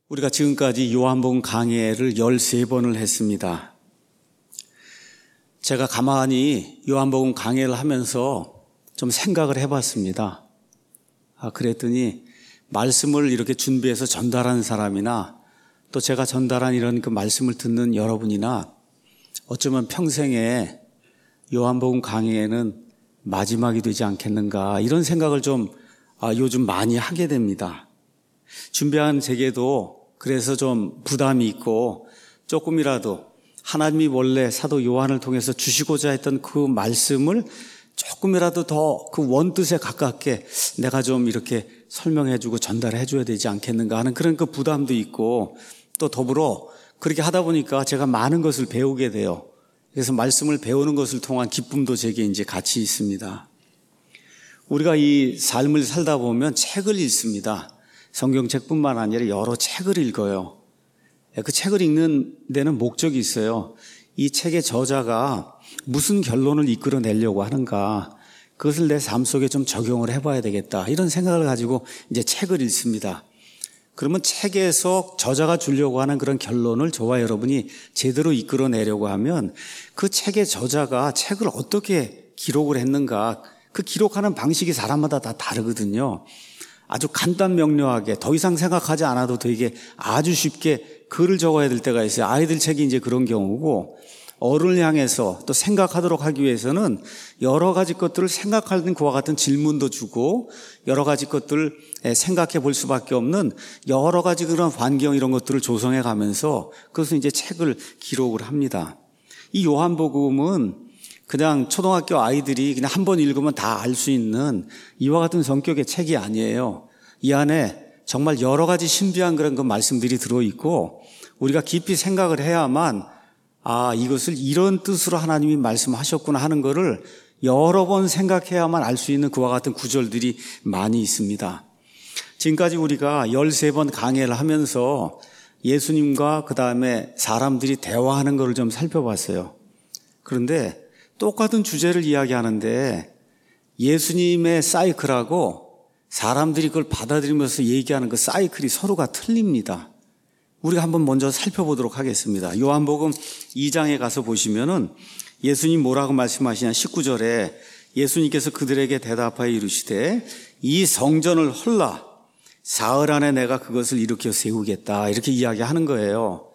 우리가 지금까지 요한복음 강해를 13번을 했습니다. 제가 가만히 요한복음 강해를 하면서 좀 생각을 해봤습니다. 그랬더니 말씀을 이렇게 준비해서 전달하는 사람이나 또 제가 전달한 이런 그 말씀을 듣는 여러분이나 어쩌면 평생에 요한복음 강해는 마지막이 되지 않겠는가 이런 생각을 좀 요즘 많이 하게 됩니다. 준비한 제게도 그래서 좀 부담이 있고 조금이라도 하나님이 원래 사도 요한을 통해서 주시고자 했던 그 말씀을 조금이라도 더 그 원뜻에 가깝게 내가 좀 이렇게 설명해주고 전달해줘야 되지 않겠는가 하는 그런 그 부담도 있고 또 더불어 그렇게 하다 보니까 제가 많은 것을 배우게 돼요. 그래서 말씀을 배우는 것을 통한 기쁨도 제게 이제 같이 있습니다. 우리가 이 삶을 살다 보면 책을 읽습니다. 성경책뿐만 아니라 여러 책을 읽어요. 그 책을 읽는 데는 목적이 있어요. 이 책의 저자가 무슨 결론을 이끌어내려고 하는가, 그것을 내 삶 속에 좀 적용을 해봐야 되겠다 이런 생각을 가지고 이제 책을 읽습니다. 그러면 책에서 저자가 주려고 하는 그런 결론을 저와 여러분이 제대로 이끌어내려고 하면 그 책의 저자가 책을 어떻게 기록을 했는가, 그 기록하는 방식이 사람마다 다 다르거든요. 아주 간단 명료하게 더 이상 생각하지 않아도 되게 아주 쉽게 글을 적어야 될 때가 있어요. 아이들 책이 이제 그런 경우고, 어른을 향해서 또 생각하도록 하기 위해서는 여러 가지 것들을 생각하는 그와 같은 질문도 주고 여러 가지 것들을 생각해 볼 수밖에 없는 여러 가지 그런 환경 이런 것들을 조성해 가면서 그것을 이제 책을 기록을 합니다. 이 요한복음은 그냥 초등학교 아이들이 그냥 한 번 읽으면 다 알 수 있는 이와 같은 성격의 책이 아니에요. 이 안에 정말 여러 가지 신비한 그런 그 말씀들이 들어있고 우리가 깊이 생각을 해야만 이것을 이런 뜻으로 하나님이 말씀하셨구나 하는 것을 여러 번 생각해야만 알 수 있는 그와 같은 구절들이 많이 있습니다. 지금까지 우리가 13번 강해를 하면서 예수님과 그 다음에 사람들이 대화하는 것을 좀 살펴봤어요. 그런데 똑같은 주제를 이야기하는데 예수님의 사이클하고 사람들이 그걸 받아들이면서 얘기하는 그 사이클이 서로가 틀립니다. 우리가 한번 먼저 살펴보도록 하겠습니다. 요한복음 2장에 가서 보시면은 예수님 뭐라고 말씀하시냐, 19절에 예수님께서 그들에게 대답하여 이르시되 이 성전을 헐라 사흘 안에 내가 그것을 일으켜 세우겠다 이렇게 이야기하는 거예요.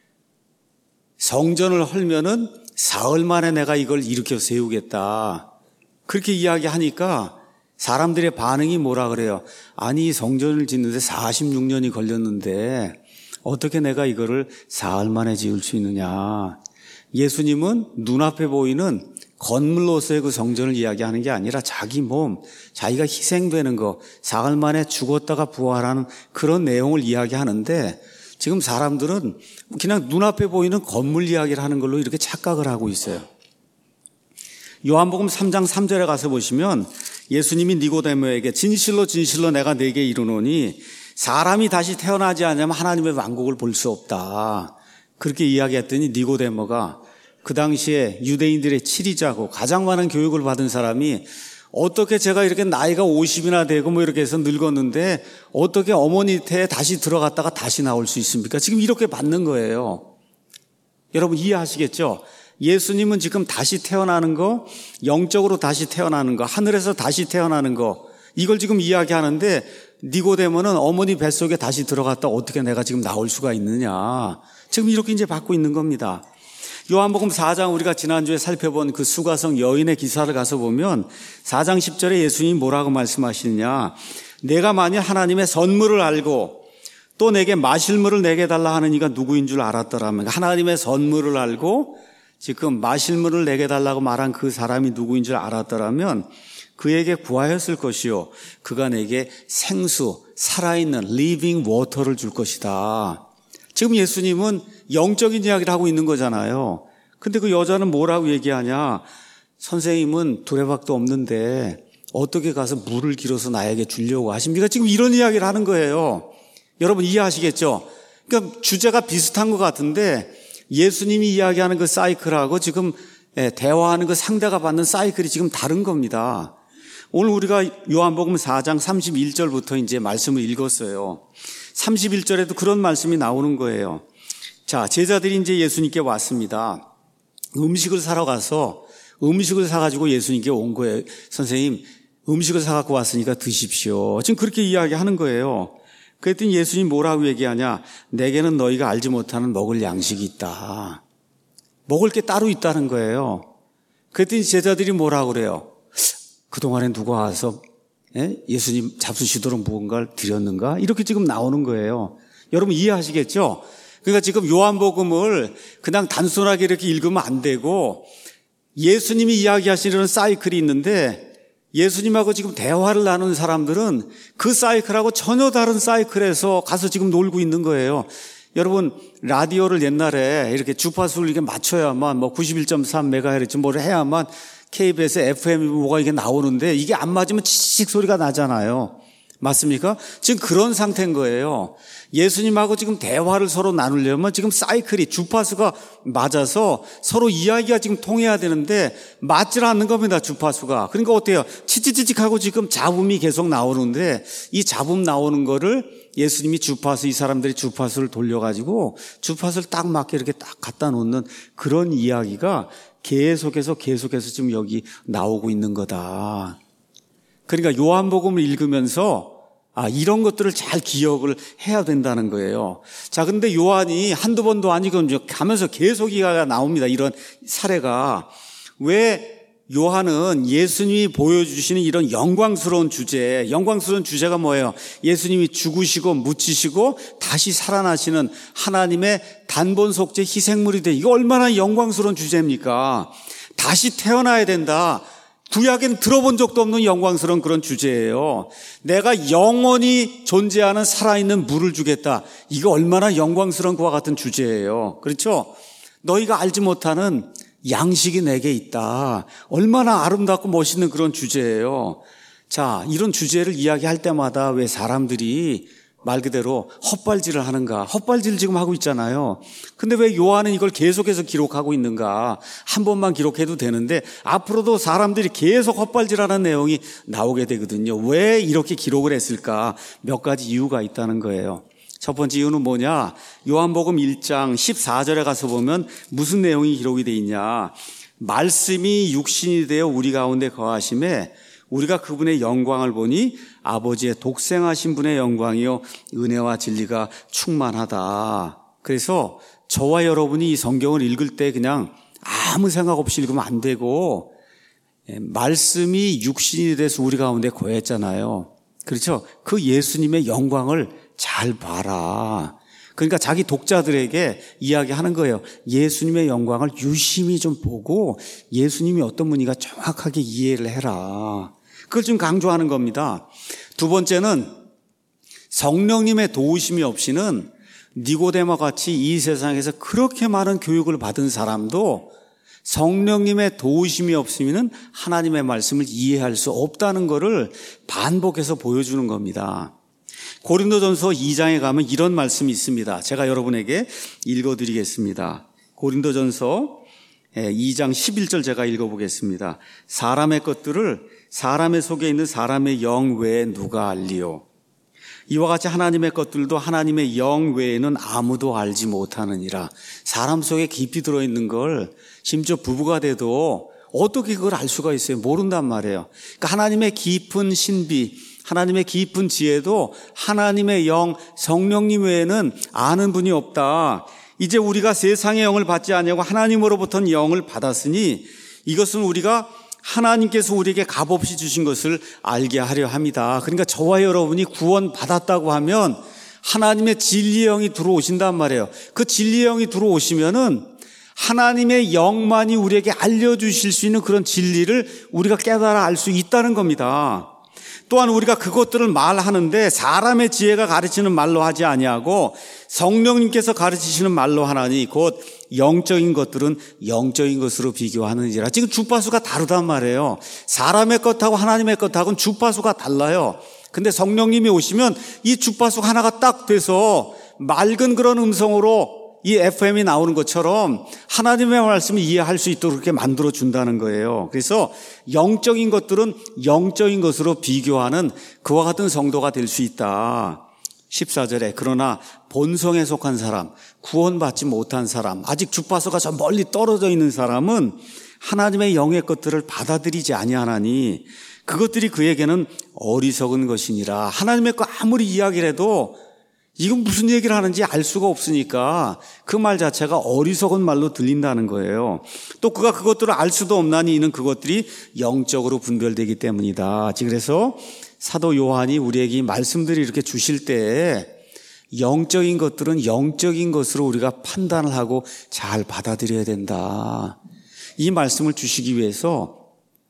성전을 헐면은 사흘 만에 내가 이걸 일으켜 세우겠다 그렇게 이야기하니까 사람들의 반응이 뭐라 그래요? 아니 성전을 짓는데 46년이 걸렸는데 어떻게 내가 이거를 사흘 만에 지을 수 있느냐. 예수님은 눈앞에 보이는 건물로서의 그 성전을 이야기하는 게 아니라 자기 몸, 자기가 희생되는 거, 사흘 만에 죽었다가 부활하는 그런 내용을 이야기하는데 지금 사람들은 그냥 눈앞에 보이는 건물 이야기를 하는 걸로 이렇게 착각을 하고 있어요. 요한복음 3장 3절에 가서 보시면 예수님이 니고데모에게 진실로 진실로 내가 네게 이르노니 사람이 다시 태어나지 않으면 하나님의 왕국을 볼 수 없다. 그렇게 이야기했더니 니고데모가 그 당시에 유대인들의 치리자고 가장 많은 교육을 받은 사람이 어떻게 제가 이렇게 나이가 50이나 되고 뭐 이렇게 해서 늙었는데 어떻게 어머니 태에 다시 들어갔다가 다시 나올 수 있습니까? 지금 이렇게 받는 거예요. 여러분 이해하시겠죠? 예수님은 지금 다시 태어나는 거, 영적으로 다시 태어나는 거, 하늘에서 다시 태어나는 거 이걸 지금 이야기하는데 니고데모는 어머니 뱃속에 다시 들어갔다 어떻게 내가 지금 나올 수가 있느냐. 지금 이렇게 이제 받고 있는 겁니다. 요한복음 4장 우리가 지난주에 살펴본 그 수가성 여인의 기사를 가서 보면 4장 10절에 예수님이 뭐라고 말씀하시느냐. 내가 만일 하나님의 선물을 알고 또 내게 마실 물을 내게 달라 하는 이가 누구인 줄 알았더라면, 하나님의 선물을 알고 지금 마실 물을 내게 달라고 말한 그 사람이 누구인 줄 알았더라면 그에게 구하였을 것이요 그가 내게 생수, 살아있는 living water를 줄 것이다. 지금 예수님은 영적인 이야기를 하고 있는 거잖아요. 근데 그 여자는 뭐라고 얘기하냐. 선생님은 두레박도 없는데 어떻게 가서 물을 길어서 나에게 주려고 하십니까? 지금 이런 이야기를 하는 거예요. 여러분 이해하시겠죠? 그러니까 주제가 비슷한 것 같은데 예수님이 이야기하는 그 사이클하고 지금 대화하는 그 상대가 받는 사이클이 지금 다른 겁니다. 오늘 우리가 요한복음 4장 31절부터 이제 말씀을 읽었어요. 31절에도 그런 말씀이 나오는 거예요. 자, 제자들이 이제 예수님께 왔습니다. 음식을 사러 가서 음식을 사가지고 예수님께 온 거예요. 선생님, 음식을 사갖고 왔으니까 드십시오. 지금 그렇게 이야기하는 거예요. 그랬더니 예수님 뭐라고 얘기하냐? 내게는 너희가 알지 못하는 먹을 양식이 있다. 먹을 게 따로 있다는 거예요. 그랬더니 제자들이 뭐라고 그래요? 그동안에 누가 와서 예수님 잡수시도록 무언가를 드렸는가? 이렇게 지금 나오는 거예요. 여러분 이해하시겠죠? 그러니까 지금 요한복음을 그냥 단순하게 이렇게 읽으면 안 되고 예수님이 이야기하시는 사이클이 있는데 예수님하고 지금 대화를 나누는 사람들은 그 사이클하고 전혀 다른 사이클에서 가서 지금 놀고 있는 거예요. 여러분 라디오를 옛날에 이렇게 주파수를 이렇게 맞춰야만 뭐 91.3MHz 뭐를 해야만 KBS FM 뭐가 이게 나오는데 이게 안 맞으면 치익 소리가 나잖아요. 맞습니까? 지금 그런 상태인 거예요. 예수님하고 지금 대화를 서로 나누려면 지금 사이클이 주파수가 맞아서 서로 이야기가 지금 통해야 되는데 맞질 않는 겁니다. 주파수가. 그러니까 어때요? 치치치치하고 지금 잡음이 계속 나오는데 이 잡음 나오는 거를 예수님이 이 사람들이 주파수를 돌려가지고 주파수를 딱 맞게 이렇게 딱 갖다 놓는 그런 이야기가 계속해서 지금 여기 나오고 있는 거다. 그러니까 요한복음을 읽으면서 이런 것들을 잘 기억을 해야 된다는 거예요. 자, 근데 요한이 한두 번도 아니고 가면서 계속 이야기가 나옵니다. 이런 사례가. 왜 요한은 예수님이 보여주시는 이런 영광스러운 주제가 뭐예요? 예수님이 죽으시고 묻히시고 다시 살아나시는 하나님의 단본 속죄 희생물이 돼. 이거 얼마나 영광스러운 주제입니까? 다시 태어나야 된다. 구약엔 들어본 적도 없는 영광스러운 그런 주제예요. 내가 영원히 존재하는 살아있는 물을 주겠다. 이거 얼마나 영광스러운 것과 같은 주제예요. 그렇죠? 너희가 알지 못하는 양식이 내게 있다. 얼마나 아름답고 멋있는 그런 주제예요. 자, 이런 주제를 이야기할 때마다 왜 사람들이 말 그대로 헛발질을 하는가? 헛발질을 지금 하고 있잖아요. 근데 왜 요한은 이걸 계속해서 기록하고 있는가? 한 번만 기록해도 되는데 앞으로도 사람들이 계속 헛발질하는 내용이 나오게 되거든요. 왜 이렇게 기록을 했을까? 몇 가지 이유가 있다는 거예요. 첫 번째 이유는 뭐냐? 요한복음 1장 14절에 가서 보면 무슨 내용이 기록이 되어 있냐? 말씀이 육신이 되어 우리 가운데 거하심에 우리가 그분의 영광을 보니 아버지의 독생하신 분의 영광이요 은혜와 진리가 충만하다. 그래서 저와 여러분이 이 성경을 읽을 때 그냥 아무 생각 없이 읽으면 안 되고 말씀이 육신이 돼서 우리 가운데 거했잖아요. 그렇죠? 그 예수님의 영광을 잘 봐라. 그러니까 자기 독자들에게 이야기하는 거예요. 예수님의 영광을 유심히 좀 보고 예수님이 어떤 분인가 정확하게 이해를 해라. 그걸 좀 강조하는 겁니다. 두 번째는 성령님의 도우심이 없이는 니고데모와 같이 이 세상에서 그렇게 많은 교육을 받은 사람도 성령님의 도우심이 없으면 하나님의 말씀을 이해할 수 없다는 것을 반복해서 보여주는 겁니다. 고린도전서 2장에 가면 이런 말씀이 있습니다. 제가 여러분에게 읽어드리겠습니다. 고린도전서 2장 11절 제가 읽어보겠습니다. 사람의 것들을 사람의 속에 있는 사람의 영 외에 누가 알리요? 이와 같이 하나님의 것들도 하나님의 영 외에는 아무도 알지 못하느니라. 사람 속에 깊이 들어있는 걸 심지어 부부가 돼도 어떻게 그걸 알 수가 있어요? 모른단 말이에요. 그러니까 하나님의 깊은 신비, 하나님의 깊은 지혜도 하나님의 영, 성령님 외에는 아는 분이 없다. 이제 우리가 세상의 영을 받지 아니하고 하나님으로부터는 영을 받았으니 이것은 우리가 하나님께서 우리에게 값없이 주신 것을 알게 하려 합니다. 그러니까 저와 여러분이 구원 받았다고 하면 하나님의 진리의 영이 들어오신단 말이에요. 그 진리의 영이 들어오시면은 하나님의 영만이 우리에게 알려주실 수 있는 그런 진리를 우리가 깨달아 알 수 있다는 겁니다. 또한 우리가 그것들을 말하는데 사람의 지혜가 가르치는 말로 하지 아니하고 성령님께서 가르치시는 말로 하나니 곧 영적인 것들은 영적인 것으로 비교하느니라. 지금 주파수가 다르단 말이에요. 사람의 것하고 하나님의 것하고는 주파수가 달라요. 근데 성령님이 오시면 이 주파수가 하나가 딱 돼서 맑은 그런 음성으로 이 FM이 나오는 것처럼 하나님의 말씀을 이해할 수 있도록 그렇게 만들어 준다는 거예요. 그래서 영적인 것들은 영적인 것으로 비교하는 그와 같은 성도가 될 수 있다. 14절에 그러나 본성에 속한 사람, 구원받지 못한 사람, 아직 주파수가 저 멀리 떨어져 있는 사람은 하나님의 영의 것들을 받아들이지 아니하나니 그것들이 그에게는 어리석은 것이니라. 하나님의 거 아무리 이야기를 해도 이건 무슨 얘기를 하는지 알 수가 없으니까 그 말 자체가 어리석은 말로 들린다는 거예요. 또 그가 그것들을 알 수도 없나니 이는 그것들이 영적으로 분별되기 때문이다. 그래서 사도 요한이 우리에게 이 말씀들을 이렇게 주실 때 영적인 것들은 영적인 것으로 우리가 판단을 하고 잘 받아들여야 된다. 이 말씀을 주시기 위해서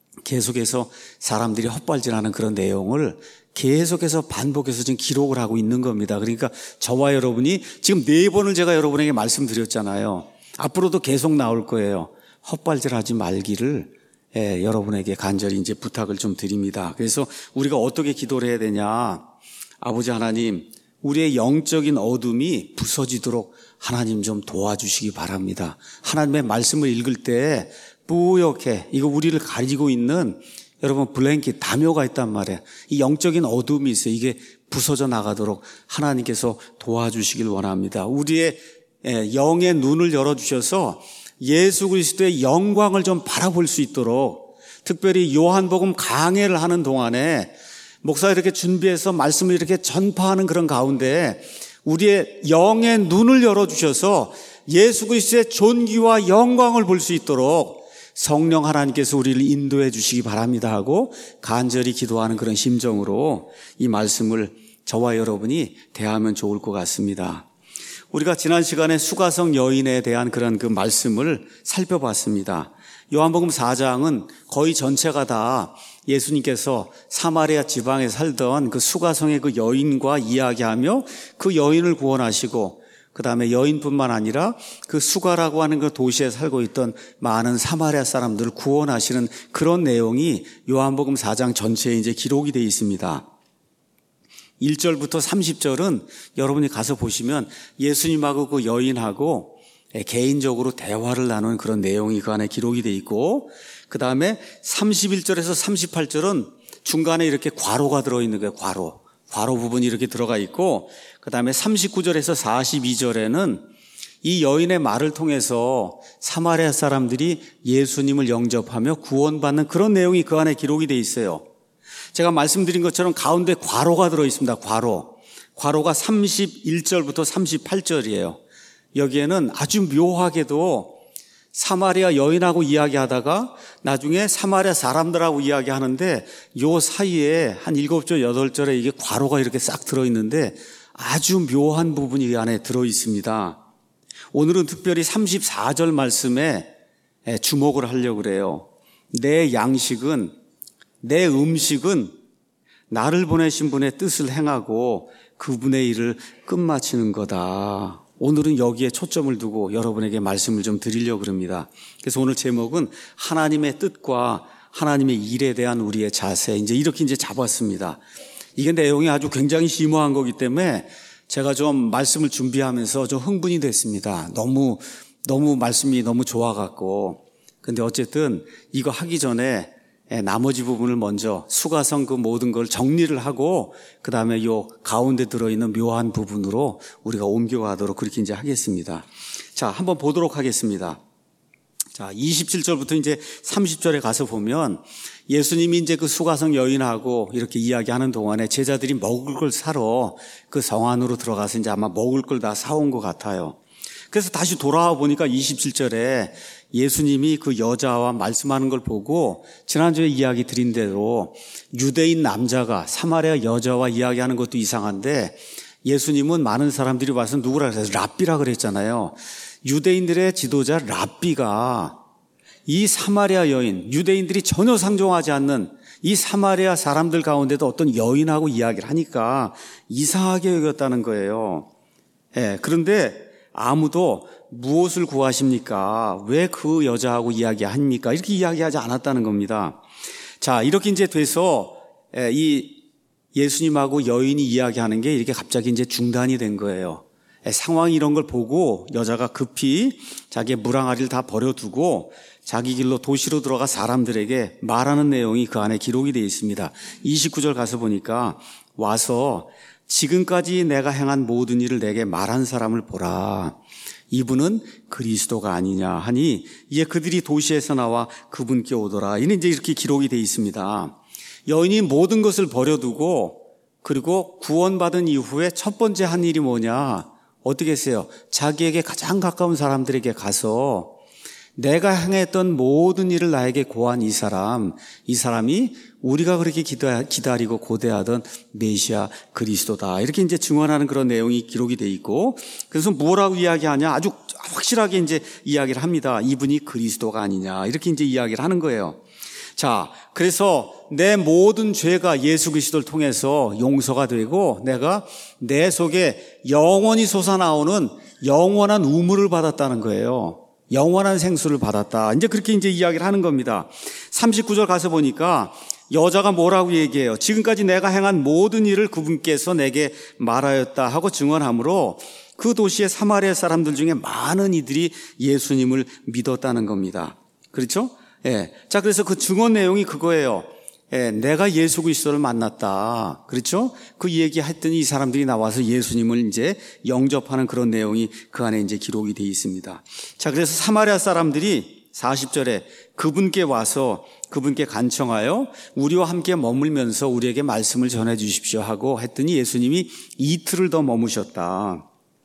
계속해서 사람들이 헛발질하는 그런 내용을 계속해서 반복해서 지금 기록을 하고 있는 겁니다. 그러니까 저와 여러분이 지금 4번을 제가 여러분에게 말씀드렸잖아요. 앞으로도 계속 나올 거예요. 헛발질하지 말기를 여러분에게 간절히 이제 부탁을 좀 드립니다. 그래서 우리가 어떻게 기도를 해야 되냐? 아버지 하나님, 우리의 영적인 어둠이 부서지도록 하나님 좀 도와주시기 바랍니다. 하나님의 말씀을 읽을 때 뿌옇게 이거 우리를 가리고 있는 여러분 블랭킷 담요가 있단 말이에요. 이 영적인 어둠이 있어요. 이게 부서져 나가도록 하나님께서 도와주시길 원합니다. 우리의 영의 눈을 열어주셔서 예수 그리스도의 영광을 좀 바라볼 수 있도록 특별히 요한복음 강해를 하는 동안에 목사가 이렇게 준비해서 말씀을 이렇게 전파하는 그런 가운데 우리의 영의 눈을 열어주셔서 예수 그리스도의 존귀와 영광을 볼 수 있도록 성령 하나님께서 우리를 인도해 주시기 바랍니다 하고 간절히 기도하는 그런 심정으로 이 말씀을 저와 여러분이 대하면 좋을 것 같습니다. 우리가 지난 시간에 수가성 여인에 대한 그런 그 말씀을 살펴봤습니다. 요한복음 4장은 거의 전체가 다 예수님께서 사마리아 지방에 살던 그 수가성의 그 여인과 이야기하며 그 여인을 구원하시고 그 다음에 여인뿐만 아니라 그 수가라고 하는 그 도시에 살고 있던 많은 사마리아 사람들을 구원하시는 그런 내용이 요한복음 4장 전체에 이제 기록이 되어 있습니다. 1절부터 30절은 여러분이 가서 보시면 예수님하고 그 여인하고 개인적으로 대화를 나누는 그런 내용이 그 안에 기록이 되어 있고 그 다음에 31절에서 38절은 중간에 이렇게 괄호가 들어있는 거예요. 괄호 부분이 이렇게 들어가 있고 그 다음에 39절에서 42절에는 이 여인의 말을 통해서 사마리아 사람들이 예수님을 영접하며 구원받는 그런 내용이 그 안에 기록이 되어 있어요. 제가 말씀드린 것처럼 가운데 괄호가 들어있습니다. 괄호가 31절부터 38절이에요. 여기에는 아주 묘하게도 사마리아 여인하고 이야기하다가 나중에 사마리아 사람들하고 이야기하는데 요 사이에 한 7절, 8절에 이게 괄호가 이렇게 싹 들어있는데 아주 묘한 부분이 이 안에 들어있습니다. 오늘은 특별히 34절 말씀에 주목을 하려고 그래요. 내 양식은, 내 음식은 나를 보내신 분의 뜻을 행하고 그분의 일을 끝마치는 거다. 오늘은 여기에 초점을 두고 여러분에게 말씀을 좀 드리려고 합니다. 그래서 오늘 제목은 하나님의 뜻과 하나님의 일에 대한 우리의 자세, 이제 이렇게 잡았습니다. 이게 내용이 아주 굉장히 심오한 거기 때문에 제가 좀 말씀을 준비하면서 좀 흥분이 됐습니다. 너무 말씀이 너무 좋아갖고. 근데 어쨌든 이거 하기 전에 나머지 부분을 먼저 수가성 그 모든 걸 정리를 하고 그 다음에 요 가운데 들어있는 묘한 부분으로 우리가 옮겨가도록 그렇게 이제 하겠습니다. 자, 한번 보도록 하겠습니다. 자, 27절부터 이제 30절에 가서 보면 예수님이 이제 그 수가성 여인하고 이렇게 이야기하는 동안에 제자들이 먹을 걸 사러 그 성 안으로 들어가서 이제 아마 먹을 걸 다 사온 것 같아요. 그래서 다시 돌아와 보니까 27절에 예수님이 그 여자와 말씀하는 걸 보고 지난주에 이야기 드린 대로 유대인 남자가 사마리아 여자와 이야기하는 것도 이상한데 예수님은 많은 사람들이 와서 누구라 그래서 랍비라 그랬잖아요. 유대인들의 지도자 랍비가 이 사마리아 여인, 유대인들이 전혀 상종하지 않는 이 사마리아 사람들 가운데도 어떤 여인하고 이야기를 하니까 이상하게 여겼다는 거예요. 그런데 아무도 무엇을 구하십니까? 왜 그 여자하고 이야기합니까? 이렇게 이야기하지 않았다는 겁니다. 자, 이렇게 이제 돼서 이 예수님하고 여인이 이야기하는 게 이렇게 갑자기 이제 중단이 된 거예요. 상황이 이런 걸 보고 여자가 급히 자기의 물항아리를 다 버려두고 자기 길로 도시로 들어가 사람들에게 말하는 내용이 그 안에 기록이 되어 있습니다. 29절 가서 보니까 와서 지금까지 내가 행한 모든 일을 내게 말한 사람을 보라. 이분은 그리스도가 아니냐 하니 이에 그들이 도시에서 나와 그분께 오더라. 이는 이제 이렇게 기록이 되어 있습니다. 여인이 모든 것을 버려두고 그리고 구원받은 이후에 첫 번째 한 일이 뭐냐? 어떻게 했어요? 자기에게 가장 가까운 사람들에게 가서 내가 행했던 모든 일을 나에게 고한 이 사람이 우리가 그렇게 기다리고 고대하던 메시아 그리스도다. 이렇게 이제 증언하는 그런 내용이 기록이 돼 있고, 그래서 뭐라고 이야기하냐? 아주 확실하게 이제 이야기를 합니다. 이분이 그리스도가 아니냐. 이렇게 이제 이야기를 하는 거예요. 자, 그래서 내 모든 죄가 예수 그리스도를 통해서 용서가 되고 내가 내 속에 영원히 솟아나오는 영원한 우물을 받았다는 거예요. 영원한 생수를 받았다. 이제 그렇게 이제 이야기를 하는 겁니다. 39절 가서 보니까 여자가 뭐라고 얘기해요? 지금까지 내가 행한 모든 일을 그분께서 내게 말하였다 하고 증언하므로 그 도시의 사마리아 사람들 중에 많은 이들이 예수님을 믿었다는 겁니다. 그렇죠? 예. 자, 그래서 그 증언 내용이 그거예요. 예, 내가 예수 그리스도를 만났다. 그렇죠? 그 얘기 했더니 이 사람들이 나와서 예수님을 이제 영접하는 그런 내용이 그 안에 이제 기록이 되어 있습니다. 자, 그래서 사마리아 사람들이 40절에 그분께 와서 그분께 간청하여 우리와 함께 머물면서 우리에게 말씀을 전해 주십시오 하고 했더니 예수님이 이틀을 더 머무셨다.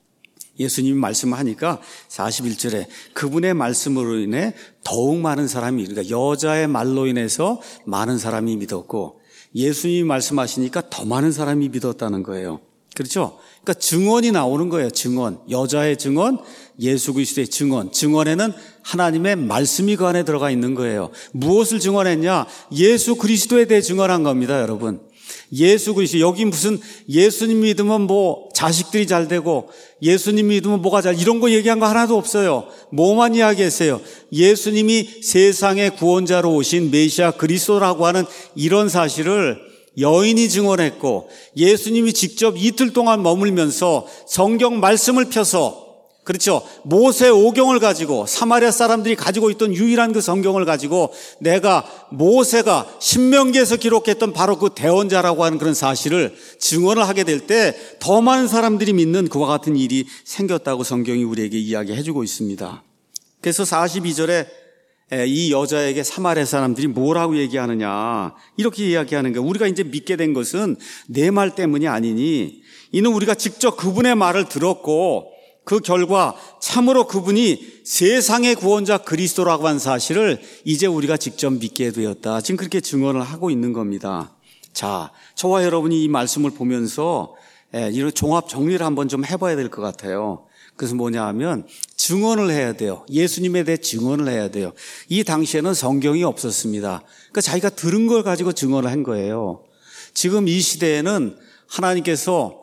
예수님이 말씀을 하니까 41절에 그분의 말씀으로 인해 더욱 많은 사람이, 그러니까 여자의 말로 인해서 많은 사람이 믿었고 예수님이 말씀하시니까 더 많은 사람이 믿었다는 거예요. 그렇죠? 그러니까 증언이 나오는 거예요. 증언. 여자의 증언, 예수 그리스도의 증언. 증언에는 하나님의 말씀이 그 안에 들어가 있는 거예요. 무엇을 증언했냐? 예수 그리스도에 대해 증언한 겁니다, 여러분. 예수 그리스도. 여기 무슨 예수님 믿으면 뭐 자식들이 잘 되고 예수님 믿으면 뭐가 잘, 이런 거 얘기한 거 하나도 없어요. 뭐만 이야기했어요? 예수님이 세상의 구원자로 오신 메시아 그리스도라고 하는 이런 사실을 여인이 증언했고 예수님이 직접 이틀 동안 머물면서 성경 말씀을 펴서, 그렇죠, 모세 오경을 가지고 사마리아 사람들이 가지고 있던 유일한 그 성경을 가지고 내가 모세가 신명기에서 기록했던 바로 그 대언자라고 하는 그런 사실을 증언을 하게 될 때 더 많은 사람들이 믿는 그와 같은 일이 생겼다고 성경이 우리에게 이야기해주고 있습니다. 그래서 42절에 이 여자에게 사마리아 사람들이 뭐라고 얘기하느냐, 이렇게 이야기하는 거예요. 우리가 이제 믿게 된 것은 내 말 때문이 아니니 이는 우리가 직접 그분의 말을 들었고 그 결과 참으로 그분이 세상의 구원자 그리스도라고 한 사실을 이제 우리가 직접 믿게 되었다. 지금 그렇게 증언을 하고 있는 겁니다. 자, 저와 여러분이 이 말씀을 보면서 이런 종합 정리를 한번 좀 해봐야 될 것 같아요. 그래서 뭐냐 하면 증언을 해야 돼요. 예수님에 대해 증언을 해야 돼요. 이 당시에는 성경이 없었습니다. 그러니까 자기가 들은 걸 가지고 증언을 한 거예요. 지금 이 시대에는 하나님께서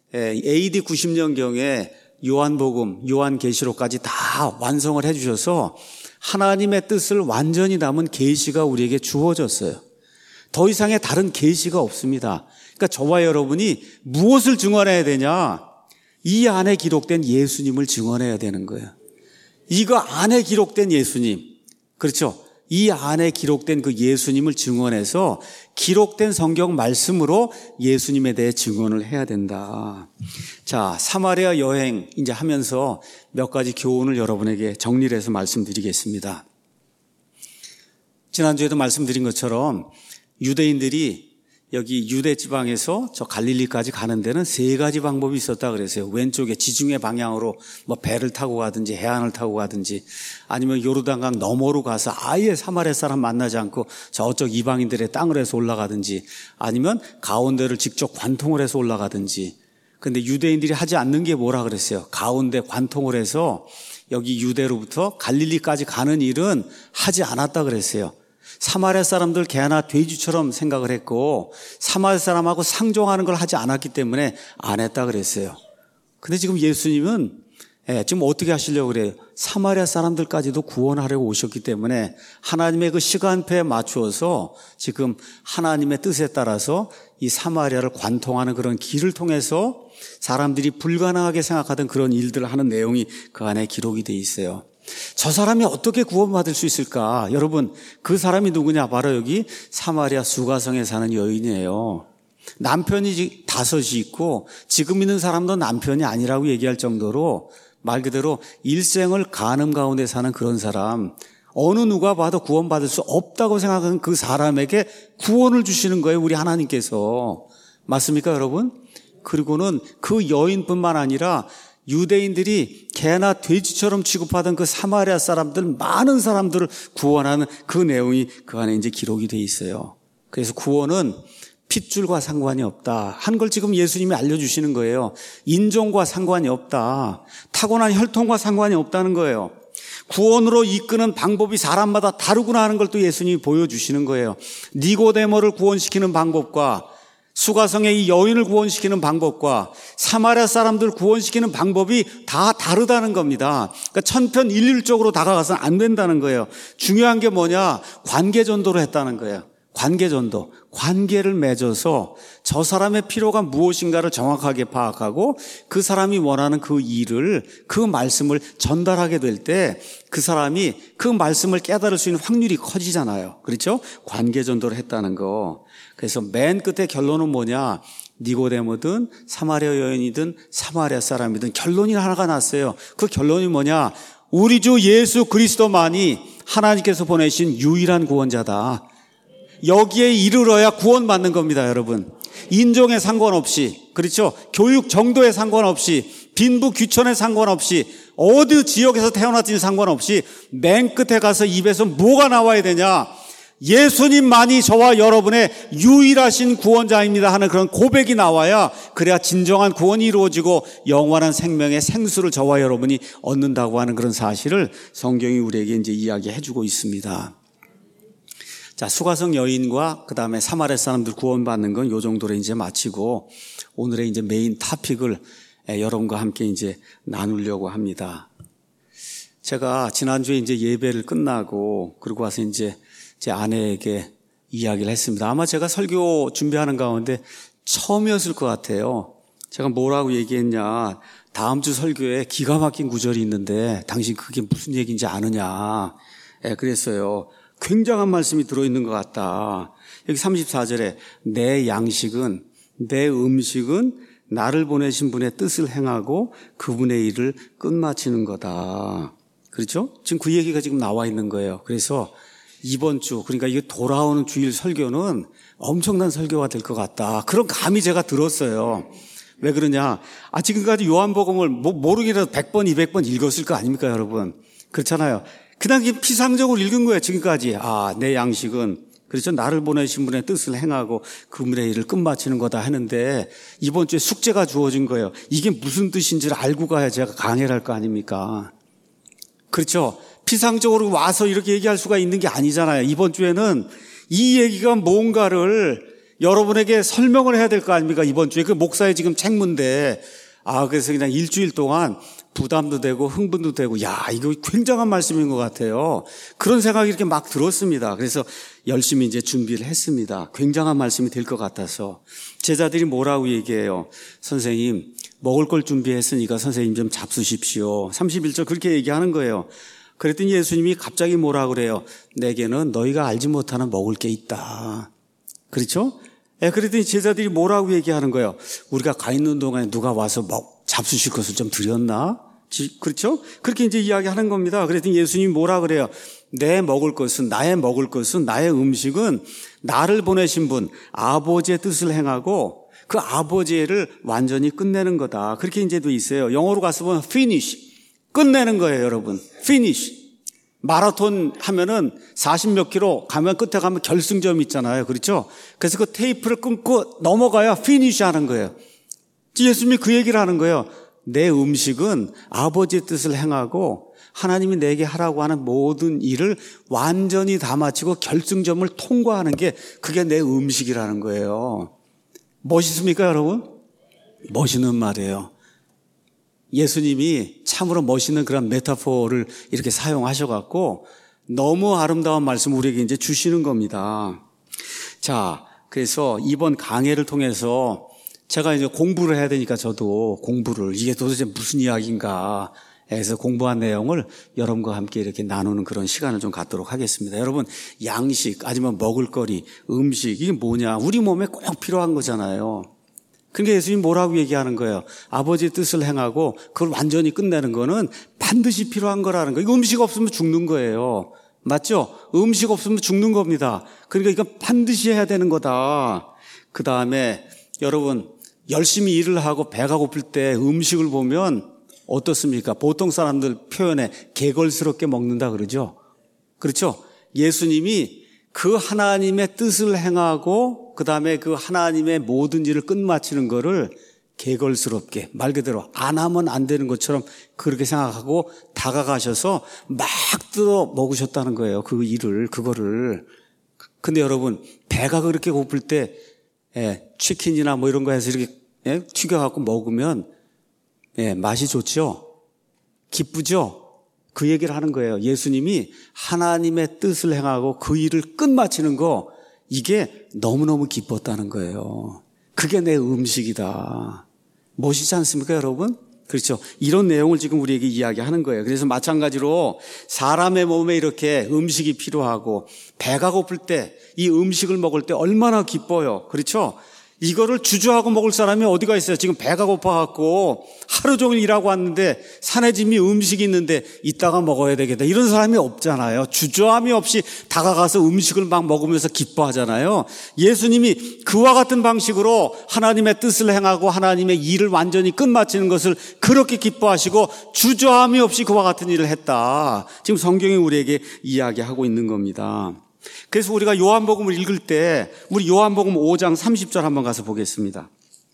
AD 90년경에 요한복음, 요한계시록까지 다 완성을 해주셔서 하나님의 뜻을 완전히 담은 계시가 우리에게 주어졌어요. 더 이상의 다른 계시가 없습니다. 그러니까 저와 여러분이 무엇을 증언해야 되냐? 이 안에 기록된 예수님을 증언해야 되는 거예요. 이거 안에 기록된 예수님, 그렇죠? 이 안에 기록된 그 예수님을 증언해서 기록된 성경 말씀으로 예수님에 대해 증언을 해야 된다. 자, 사마리아 여행 이제 하면서 몇 가지 교훈을 여러분에게 정리를 해서 말씀드리겠습니다. 지난주에도 말씀드린 것처럼 유대인들이 여기 유대 지방에서 저 갈릴리까지 가는 데는 세 가지 방법이 있었다 그랬어요. 왼쪽에 지중해 방향으로 뭐 배를 타고 가든지 해안을 타고 가든지 아니면 요르단강 너머로 가서 아예 사마리아 사람 만나지 않고 저쪽 이방인들의 땅을 해서 올라가든지 아니면 가운데를 직접 관통을 해서 올라가든지. 근데 유대인들이 하지 않는 게 뭐라 그랬어요? 가운데 관통을 해서 여기 유대로부터 갈릴리까지 가는 일은 하지 않았다 그랬어요. 사마리아 사람들 개나 돼지처럼 생각을 했고 사마리아 사람하고 상종하는 걸 하지 않았기 때문에 안 했다 그랬어요. 근데 지금 예수님은 지금 어떻게 하시려고 그래요? 사마리아 사람들까지도 구원하려고 오셨기 때문에 하나님의 그 시간표에 맞추어서 지금 하나님의 뜻에 따라서 이 사마리아를 관통하는 그런 길을 통해서 사람들이 불가능하게 생각하던 그런 일들을 하는 내용이 그 안에 기록이 돼 있어요. 저 사람이 어떻게 구원받을 수 있을까? 여러분, 그 사람이 누구냐? 바로 여기 사마리아 수가성에 사는 여인이에요. 남편이 5이 있고 지금 있는 사람도 남편이 아니라고 얘기할 정도로 말 그대로 일생을 간음 가운데 사는 그런 사람, 어느 누가 봐도 구원받을 수 없다고 생각하는 그 사람에게 구원을 주시는 거예요, 우리 하나님께서. 맞습니까, 여러분? 그리고는 그 여인뿐만 아니라 유대인들이 개나 돼지처럼 취급하던 그 사마리아 사람들, 많은 사람들을 구원하는 그 내용이 그 안에 이제 기록이 돼 있어요. 그래서 구원은 핏줄과 상관이 없다 한 걸 지금 예수님이 알려주시는 거예요. 인종과 상관이 없다. 타고난 혈통과 상관이 없다는 거예요. 구원으로 이끄는 방법이 사람마다 다르구나 하는 걸 또 예수님이 보여주시는 거예요. 니고데모를 구원시키는 방법과 수가성의 이 여인을 구원시키는 방법과 사마리아 사람들 구원시키는 방법이 다 다르다는 겁니다. 그러니까 천편일률적으로 다가가서는 안 된다는 거예요. 중요한 게 뭐냐? 관계전도로 했다는 거예요. 관계전도. 관계를 맺어서 저 사람의 필요가 무엇인가를 정확하게 파악하고 그 사람이 원하는 그 일을, 그 말씀을 전달하게 될 때 그 사람이 그 말씀을 깨달을 수 있는 확률이 커지잖아요. 그렇죠? 관계전도를 했다는 거. 그래서 맨 끝에 결론은 뭐냐? 니고데모든 사마리아 여인이든 사마리아 사람이든 결론이 하나가 났어요. 그 결론이 뭐냐? 우리 주 예수 그리스도만이 하나님께서 보내신 유일한 구원자다. 여기에 이르러야 구원받는 겁니다, 여러분. 인종에 상관없이, 그렇죠? 교육 정도에 상관없이, 빈부 귀천에 상관없이, 어디 지역에서 태어났든지 상관없이 맨 끝에 가서 입에서 뭐가 나와야 되냐? 예수님만이 저와 여러분의 유일하신 구원자입니다 하는 그런 고백이 나와야 그래야 진정한 구원이 이루어지고 영원한 생명의 생수를 저와 여러분이 얻는다고 하는 그런 사실을 성경이 우리에게 이제 이야기해 주고 있습니다. 자, 수가성 여인과 그 다음에 사마리아 사람들 구원받는 건 요 정도로 이제 마치고 오늘의 이제 메인 토픽을 여러분과 함께 이제 나누려고 합니다. 제가 지난주에 이제 예배를 끝나고 그러고 와서 이제 제 아내에게 이야기를 했습니다. 아마 제가 설교 준비하는 가운데 처음이었을 것 같아요. 제가 뭐라고 얘기했냐. 다음 주 설교에 기가 막힌 구절이 있는데 당신 그게 무슨 얘기인지 아느냐. 그랬어요. 굉장한 말씀이 들어있는 것 같다. 여기 34절에 내 양식은, 내 음식은 나를 보내신 분의 뜻을 행하고 그분의 일을 끝마치는 거다. 그렇죠? 지금 그 얘기가 지금 나와 있는 거예요. 그래서 이번 주, 그러니까 이게 돌아오는 주일 설교는 엄청난 설교가 될 것 같다. 그런 감이 제가 들었어요. 왜 그러냐? 지금까지 요한복음을 모르기라도 100번, 200번 읽었을 거 아닙니까, 여러분? 그렇잖아요. 그냥 피상적으로 읽은 거예요, 지금까지. 내 양식은, 그렇죠? 나를 보내신 분의 뜻을 행하고 그분의 일을 끝마치는 거다 하는데 이번 주에 숙제가 주어진 거예요. 이게 무슨 뜻인지를 알고 가야 제가 강해를 할 거 아닙니까? 그렇죠? 피상적으로 와서 이렇게 얘기할 수가 있는 게 아니잖아요. 이번 주에는 이 얘기가 뭔가를 여러분에게 설명을 해야 될 거 아닙니까? 이번 주에 그 목사의 지금 책문데 그래서 그냥 일주일 동안 부담도 되고 흥분도 되고 이거 굉장한 말씀인 것 같아요. 그런 생각이 이렇게 막 들었습니다. 그래서 열심히 이제 준비를 했습니다. 굉장한 말씀이 될 것 같아서 제자들이 뭐라고 얘기해요? 선생님 먹을 걸 준비했으니까 선생님 좀 잡수십시오. 31절 그렇게 얘기하는 거예요. 그랬더니 예수님이 갑자기 뭐라 그래요? 내게는 너희가 알지 못하는 먹을 게 있다. 그렇죠? 그랬더니 제자들이 뭐라고 얘기하는 거예요? 우리가 가 있는 동안에 누가 와서 잡수실 것을 좀 드렸나? 그렇죠? 그렇게 이제 이야기하는 겁니다. 그랬더니 예수님이 뭐라 그래요? 나의 먹을 것은, 나의 음식은 나를 보내신 분, 아버지의 뜻을 행하고 그 아버지를 완전히 끝내는 거다. 그렇게 이제 돼 있어요. 영어로 가서 보면 finish. 끝내는 거예요, 여러분. finish. 마라톤 하면은 40몇 킬로 가면 끝에 가면 결승점 있잖아요. 그렇죠? 그래서 그 테이프를 끊고 넘어가야 finish 하는 거예요. 예수님이 그 얘기를 하는 거예요. 내 음식은 아버지의 뜻을 행하고 하나님이 내게 하라고 하는 모든 일을 완전히 다 마치고 결승점을 통과하는 게 그게 내 음식이라는 거예요. 멋있습니까, 여러분? 멋있는 말이에요. 예수님이 참으로 멋있는 그런 메타포를 이렇게 사용하셔갖고 너무 아름다운 말씀 우리에게 이제 주시는 겁니다. 자, 그래서 이번 강해를 통해서 제가 이제 공부를 해야 되니까 저도 공부를 이게 도대체 무슨 이야기인가 해서 공부한 내용을 여러분과 함께 이렇게 나누는 그런 시간을 좀 갖도록 하겠습니다. 여러분, 양식 아니면 먹을거리, 음식 이게 뭐냐? 우리 몸에 꼭 필요한 거잖아요. 그러니까 예수님 뭐라고 얘기하는 거예요? 아버지의 뜻을 행하고 그걸 완전히 끝내는 거는 반드시 필요한 거라는 거예요. 이거 음식 없으면 죽는 거예요. 맞죠? 음식 없으면 죽는 겁니다. 그러니까 이건 반드시 해야 되는 거다. 그 다음에 여러분, 열심히 일을 하고 배가 고플 때 음식을 보면 어떻습니까? 보통 사람들 표현에 개걸스럽게 먹는다 그러죠? 그렇죠? 예수님이 그 하나님의 뜻을 행하고 그 다음에 그 하나님의 모든 일을 끝마치는 거를 개걸스럽게 말 그대로 안 하면 안 되는 것처럼 그렇게 생각하고 다가가셔서 막 뜯어 먹으셨다는 거예요. 그 일을, 그거를. 근데 여러분, 배가 그렇게 고플 때 치킨이나 뭐 이런 거 해서 이렇게 튀겨갖고 먹으면 맛이 좋죠? 기쁘죠? 그 얘기를 하는 거예요. 예수님이 하나님의 뜻을 행하고 그 일을 끝마치는 거 이게 너무너무 기뻤다는 거예요. 그게 내 음식이다. 멋있지 않습니까, 여러분? 그렇죠. 이런 내용을 지금 우리에게 이야기하는 거예요. 그래서 마찬가지로 사람의 몸에 이렇게 음식이 필요하고 배가 고플 때 이 음식을 먹을 때 얼마나 기뻐요. 그렇죠. 이거를 주저하고 먹을 사람이 어디가 있어요? 지금 배가 고파갖고 하루 종일 일하고 왔는데 산에 짐이 음식이 있는데 이따가 먹어야 되겠다. 이런 사람이 없잖아요. 주저함이 없이 다가가서 음식을 막 먹으면서 기뻐하잖아요. 예수님이 그와 같은 방식으로 하나님의 뜻을 행하고 하나님의 일을 완전히 끝마치는 것을 그렇게 기뻐하시고 주저함이 없이 그와 같은 일을 했다. 지금 성경이 우리에게 이야기하고 있는 겁니다. 그래서 우리가 요한복음을 읽을 때 우리 요한복음 5장 30절 한번 가서 보겠습니다.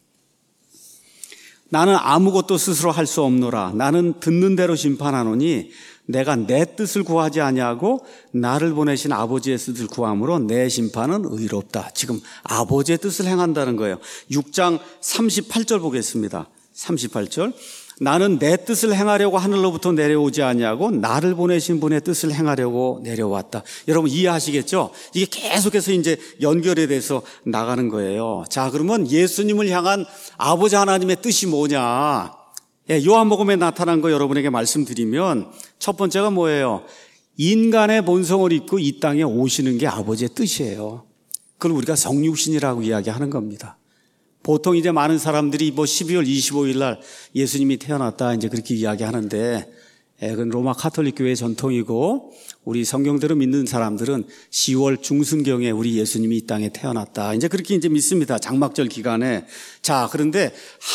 나는 아무것도 스스로 할 수 없노라. 나는 듣는 대로 심판하노니 내가 내 뜻을 구하지 아니하고 나를 보내신 아버지의 뜻을 구함으로 내 심판은 의롭다. 지금 아버지의 뜻을 행한다는 거예요. 6장 38절 보겠습니다. 38절. 나는 내 뜻을 행하려고 하늘로부터 내려오지 아니하고 나를 보내신 분의 뜻을 행하려고 내려왔다. 여러분 이해하시겠죠? 이게 계속해서 이제 연결이 돼서 나가는 거예요. 자, 그러면 예수님을 향한 아버지 하나님의 뜻이 뭐냐? 요한복음에 나타난 거 여러분에게 말씀드리면 첫 번째가 뭐예요? 인간의 본성을 입고 이 땅에 오시는 게 아버지의 뜻이에요. 그걸 우리가 성육신이라고 이야기하는 겁니다. 보통 이제 많은 사람들이 12월 25일 날 예수님이 태어났다 이제 그렇게 이야기하는데 그건 로마 카톨릭 교회의 전통이고 우리 성경대로 믿는 사람들은 10월 중순경에 우리 예수님이 이 땅에 태어났다. 이제 그렇게 이제 믿습니다. 장막절 기간에. 자, 그런데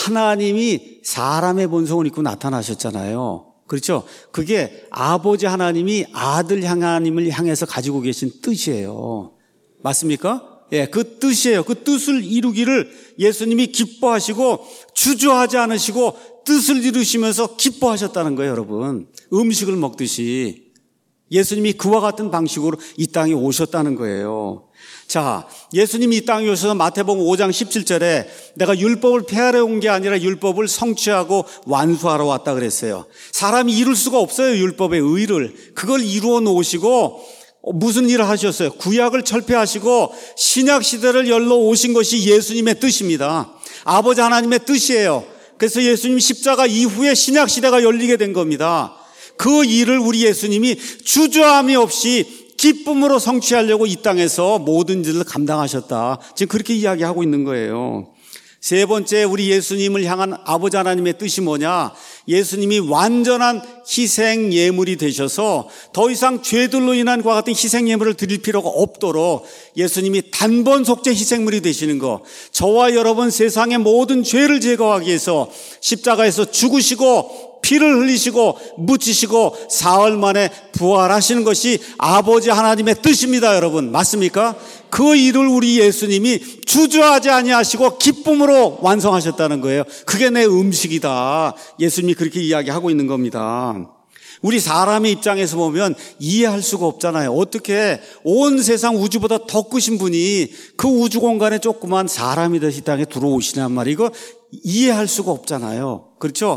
하나님이 사람의 본성을 입고 나타나셨잖아요. 그렇죠? 그게 아버지 하나님이 아들 하나님을 향해서 가지고 계신 뜻이에요. 맞습니까? 그 뜻이에요. 그 뜻을 이루기를 예수님이 기뻐하시고 주저하지 않으시고 뜻을 이루시면서 기뻐하셨다는 거예요, 여러분. 음식을 먹듯이 예수님이 그와 같은 방식으로 이 땅에 오셨다는 거예요. 자, 예수님이 이 땅에 오셔서 마태복음 5장 17절에 내가 율법을 폐하러 온 게 아니라 율법을 성취하고 완수하러 왔다 그랬어요. 사람이 이룰 수가 없어요, 율법의 의를. 그걸 이루어 놓으시고 무슨 일을 하셨어요? 구약을 철폐하시고 신약 시대를 열러 오신 것이 예수님의 뜻입니다. 아버지 하나님의 뜻이에요. 그래서 예수님 십자가 이후에 신약 시대가 열리게 된 겁니다. 그 일을 우리 예수님이 주저함이 없이 기쁨으로 성취하려고 이 땅에서 모든 일을 감당하셨다. 지금 그렇게 이야기하고 있는 거예요. 세 번째, 우리 예수님을 향한 아버지 하나님의 뜻이 뭐냐? 예수님이 완전한 희생 예물이 되셔서 더 이상 죄들로 인한 그와 같은 희생 예물을 드릴 필요가 없도록 예수님이 단번 속죄 희생물이 되시는 거. 저와 여러분 세상의 모든 죄를 제거하기 위해서 십자가에서 죽으시고 피를 흘리시고 묻히시고 사흘 만에 부활하시는 것이 아버지 하나님의 뜻입니다, 여러분. 맞습니까? 그 일을 우리 예수님이 주저하지 아니하시고 기쁨으로 완성하셨다는 거예요. 그게 내 음식이다. 예수님이 그렇게 이야기하고 있는 겁니다. 우리 사람의 입장에서 보면 이해할 수가 없잖아요. 어떻게 온 세상 우주보다 더 크신 분이 그 우주 공간에 조그만 사람이 되시 땅에 들어오시냔 말이에요. 이거 이해할 수가 없잖아요. 그렇죠?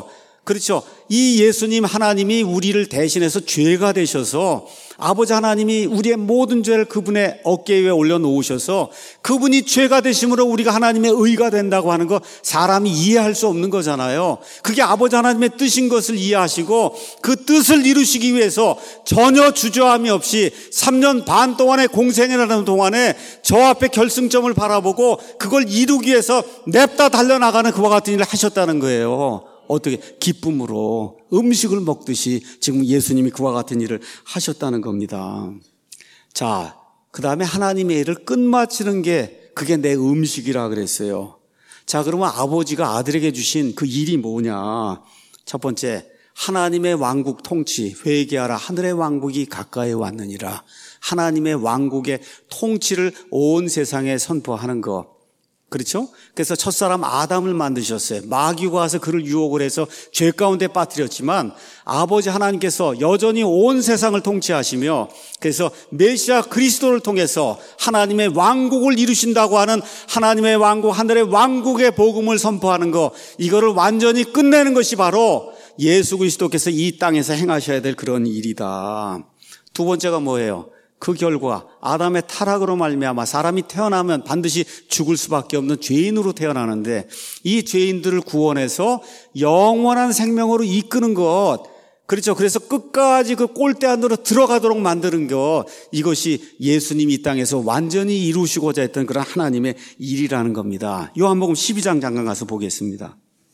그렇죠. 이 예수님 하나님이 우리를 대신해서 죄가 되셔서 아버지 하나님이 우리의 모든 죄를 그분의 어깨 위에 올려놓으셔서 그분이 죄가 되심으로 우리가 하나님의 의가 된다고 하는 거 사람이 이해할 수 없는 거잖아요. 그게 아버지 하나님의 뜻인 것을 이해하시고 그 뜻을 이루시기 위해서 전혀 주저함이 없이 3년 반 동안의 공생이라는 동안에 저 앞에 결승점을 바라보고 그걸 이루기 위해서 냅다 달려나가는 그와 같은 일을 하셨다는 거예요. 어떻게? 기쁨으로 음식을 먹듯이 지금 예수님이 그와 같은 일을 하셨다는 겁니다. 자, 그 다음에 하나님의 일을 끝마치는 게 그게 내 음식이라 그랬어요. 자, 그러면 아버지가 아들에게 주신 그 일이 뭐냐? 첫 번째, 하나님의 왕국 통치, 회개하라 하늘의 왕국이 가까이 왔느니라. 하나님의 왕국의 통치를 온 세상에 선포하는 것. 그렇죠? 그래서 첫사람 아담을 만드셨어요. 마귀가 와서 그를 유혹을 해서 죄 가운데 빠뜨렸지만 아버지 하나님께서 여전히 온 세상을 통치하시며 그래서 메시아 그리스도를 통해서 하나님의 왕국을 이루신다고 하는 하나님의 왕국, 하늘의 왕국의 복음을 선포하는 것, 이거를 완전히 끝내는 것이 바로 예수 그리스도께서 이 땅에서 행하셔야 될 그런 일이다. 두 번째가 뭐예요? 그 결과 아담의 타락으로 말미암아 사람이 태어나면 반드시 죽을 수밖에 없는 죄인으로 태어나는데 이 죄인들을 구원해서 영원한 생명으로 이끄는 것, 그렇죠. 그래서 끝까지 그 꼴대 안으로 들어가도록 만드는 것, 이것이 예수님이 이 땅에서 완전히 이루시고자 했던 그런 하나님의 일이라는 겁니다. 요한복음 12장 잠깐 가서 보겠습니다.